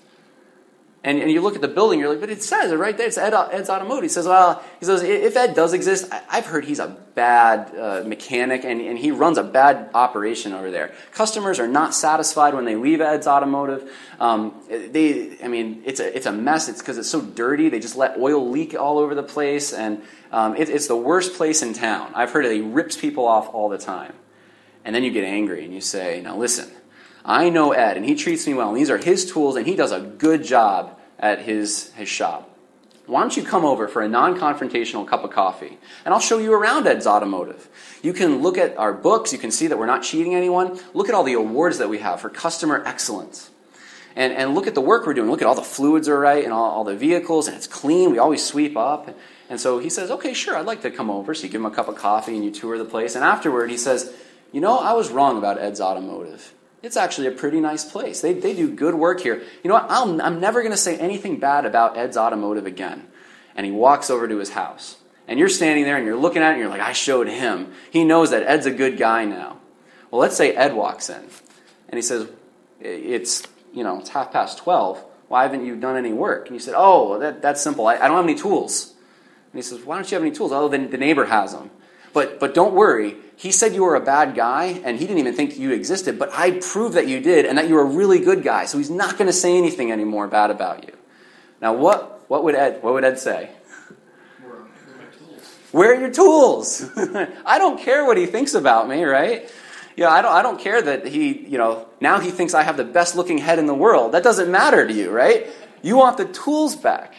And, and you look at the building, you're like, but it says it right there. It's Ed, Ed's Automotive. He says, well, he says, if Ed does exist, I've heard he's a bad uh, mechanic, and, and he runs a bad operation over there. Customers are not satisfied when they leave Ed's Automotive. Um, they, I mean, it's a it's a mess. It's because it's so dirty. They just let oil leak all over the place, and um, it, it's the worst place in town. I've heard that he rips people off all the time. And then you get angry, and you say, now listen, I know Ed, and he treats me well, and these are his tools, and he does a good job at his, his shop. Why don't you come over for a non-confrontational cup of coffee, and I'll show you around Ed's Automotive. You can look at our books. You can see that we're not cheating anyone. Look at all the awards that we have for customer excellence. And, and look at the work we're doing. Look at all the fluids are right, and all, all the vehicles, and it's clean. We always sweep up. And so he says, okay, sure, I'd like to come over. So you give him a cup of coffee, and you tour the place. And afterward, he says, you know, I was wrong about Ed's Automotive. It's actually a pretty nice place. They they do good work here. You know what? I'll, I'm never going to say anything bad about Ed's Automotive again. And he walks over to his house. And you're standing there and you're looking at it and you're like, I showed him. He knows that Ed's a good guy now. Well, let's say Ed walks in. And he says, it's, you know, it's half past twelve. Why haven't you done any work? And you said, oh, that, that's simple. I, I don't have any tools. And he says, why don't you have any tools? Oh, then the neighbor has them. But but don't worry. He said you were a bad guy, and he didn't even think you existed, but I proved that you did, and that you were a really good guy, so he's not going to say anything anymore bad about you. Now, what what would Ed what would Ed say? Where are my tools? Where are your tools? I don't care what he thinks about me, right? Yeah, I don't I don't care that he, you know, now he thinks I have the best looking head in the world. That doesn't matter to you, right? You want the tools back.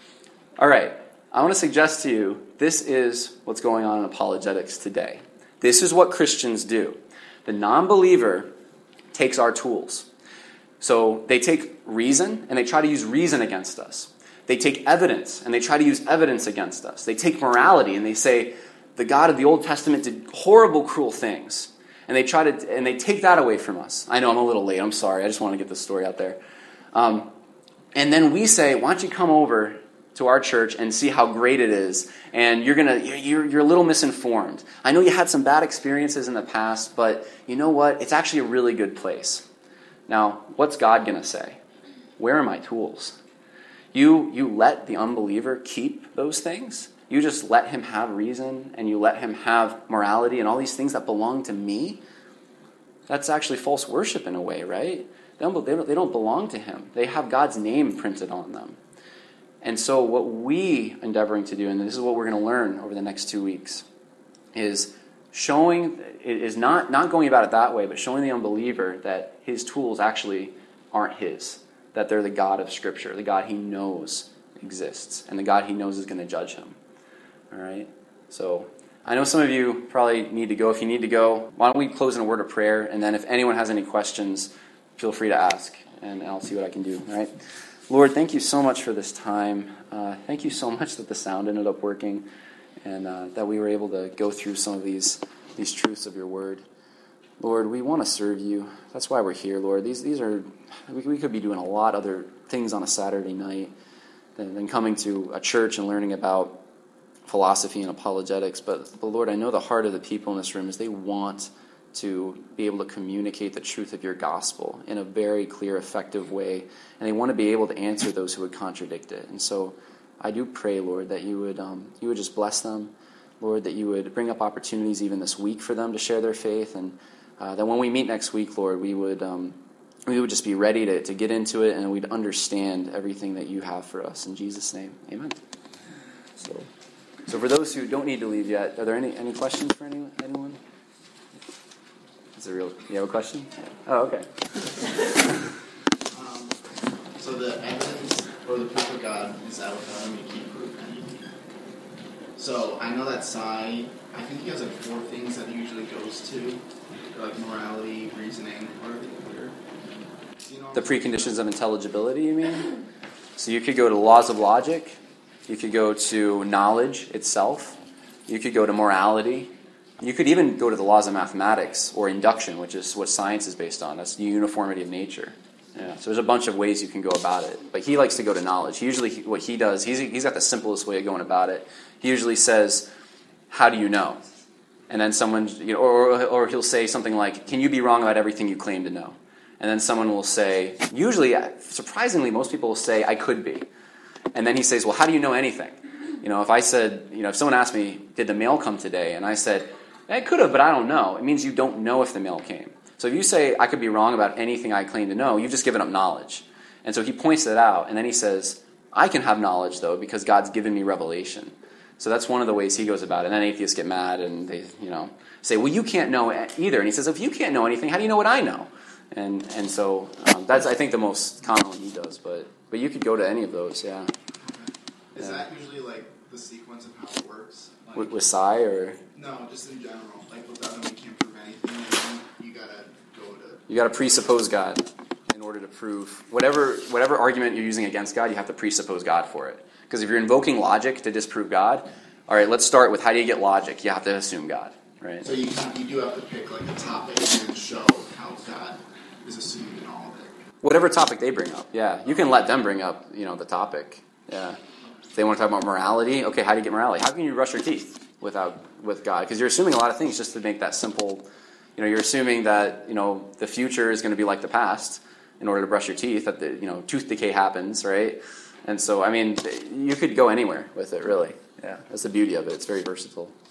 All right. I want to suggest to you, this is what's going on in apologetics today. This is what Christians do. The non-believer takes our tools. So they take reason, and they try to use reason against us. They take evidence, and they try to use evidence against us. They take morality, and they say, the God of the Old Testament did horrible, cruel things. And they try to, and they take that away from us. I know I'm a little late. I'm sorry. I just want to get this story out there. Um, and then we say, why don't you come over to our church and see how great it is, and you're gonna you're you're a little misinformed. I know you had some bad experiences in the past, but you know what? It's actually a really good place. Now, what's God gonna say? Where are my tools? You you let the unbeliever keep those things? You just let him have reason, and you let him have morality and all these things that belong to me? That's actually false worship in a way, right? They don't, they don't, they don't belong to him. They have God's name printed on them. And so what we endeavoring to do, and this is what we're going to learn over the next two weeks, is showing, is not, not going about it that way, but showing the unbeliever that his tools actually aren't his, that they're the God of Scripture, the God he knows exists, and the God he knows is going to judge him. All right? So I know some of you probably need to go. If you need to go, why don't we close in a word of prayer, and then if anyone has any questions, feel free to ask, and I'll see what I can do. All right? Lord, thank you so much for this time. Uh, thank you so much that the sound ended up working, and uh, that we were able to go through some of these these truths of your word. Lord, we want to serve you. That's why we're here, Lord. These these are we, we could be doing a lot other things on a Saturday night than, than coming to a church and learning about philosophy and apologetics. But, but Lord, I know the heart of the people in this room is they want to be able to communicate the truth of your gospel in a very clear, effective way, and they want to be able to answer those who would contradict it. And so I do pray, Lord, that you would um, you would just bless them, Lord, that you would bring up opportunities even this week for them to share their faith, and uh, that when we meet next week, Lord, we would um, we would just be ready to, to get into it, and we'd understand everything that you have for us. In Jesus' name, amen. So, so for those who don't need to leave yet, are there any, any questions for any, anyone? Is it real? You have a question? Oh, okay. um, so the evidence or the proof of God is that without him you can't prove anything. So I know that Sai, I think he has like four things that he usually goes to, like morality, reasoning, what are they clear? You know, the preconditions of intelligibility, you mean? So you could go to laws of logic. You could go to knowledge itself. You could go to morality. You could even go to the laws of mathematics or induction, which is what science is based on. That's the uniformity of nature. Yeah. So there's a bunch of ways you can go about it. But he likes to go to knowledge. He usually, what he does, he's, he's got the simplest way of going about it. He usually says, how do you know? And then someone, you know, or, or he'll say something like, can you be wrong about everything you claim to know? And then someone will say, usually, surprisingly, most people will say, I could be. And then he says, well, how do you know anything? You know, if I said, you know, if someone asked me, did the mail come today? And I said, I could have, but I don't know. It means you don't know if the mail came. So if you say, I could be wrong about anything I claim to know, you've just given up knowledge. And so he points that out, and then he says, I can have knowledge, though, because God's given me revelation. So that's one of the ways he goes about it. And then atheists get mad, and they, you know, say, well, you can't know either. And he says, if you can't know anything, how do you know what I know? And and so um, that's, I think, the most common one he does. But but you could go to any of those, yeah. Is yeah. that usually, like, the sequence of how it works? Like, with, with Sai, or? No, just in general. Like, without him, you can't prove anything, and then you gotta go to... You gotta presuppose God in order to prove... Whatever whatever argument you're using against God, you have to presuppose God for it. Because if you're invoking logic to disprove God, all right, let's start with how do you get logic? You have to assume God, right? So you, you do have to pick, like, a topic and show how God is assumed in all of it. Whatever topic they bring up, yeah. You can let them bring up, you know, the topic, yeah. If they want to talk about morality, okay, how do you get morality? How can you brush your teeth without with God? Because you're assuming a lot of things just to make that simple. You know, you're assuming that, you know, the future is going to be like the past in order to brush your teeth, that the, you know, tooth decay happens, right? And so, I mean, you could go anywhere with it, really. Yeah, that's the beauty of it. It's very versatile.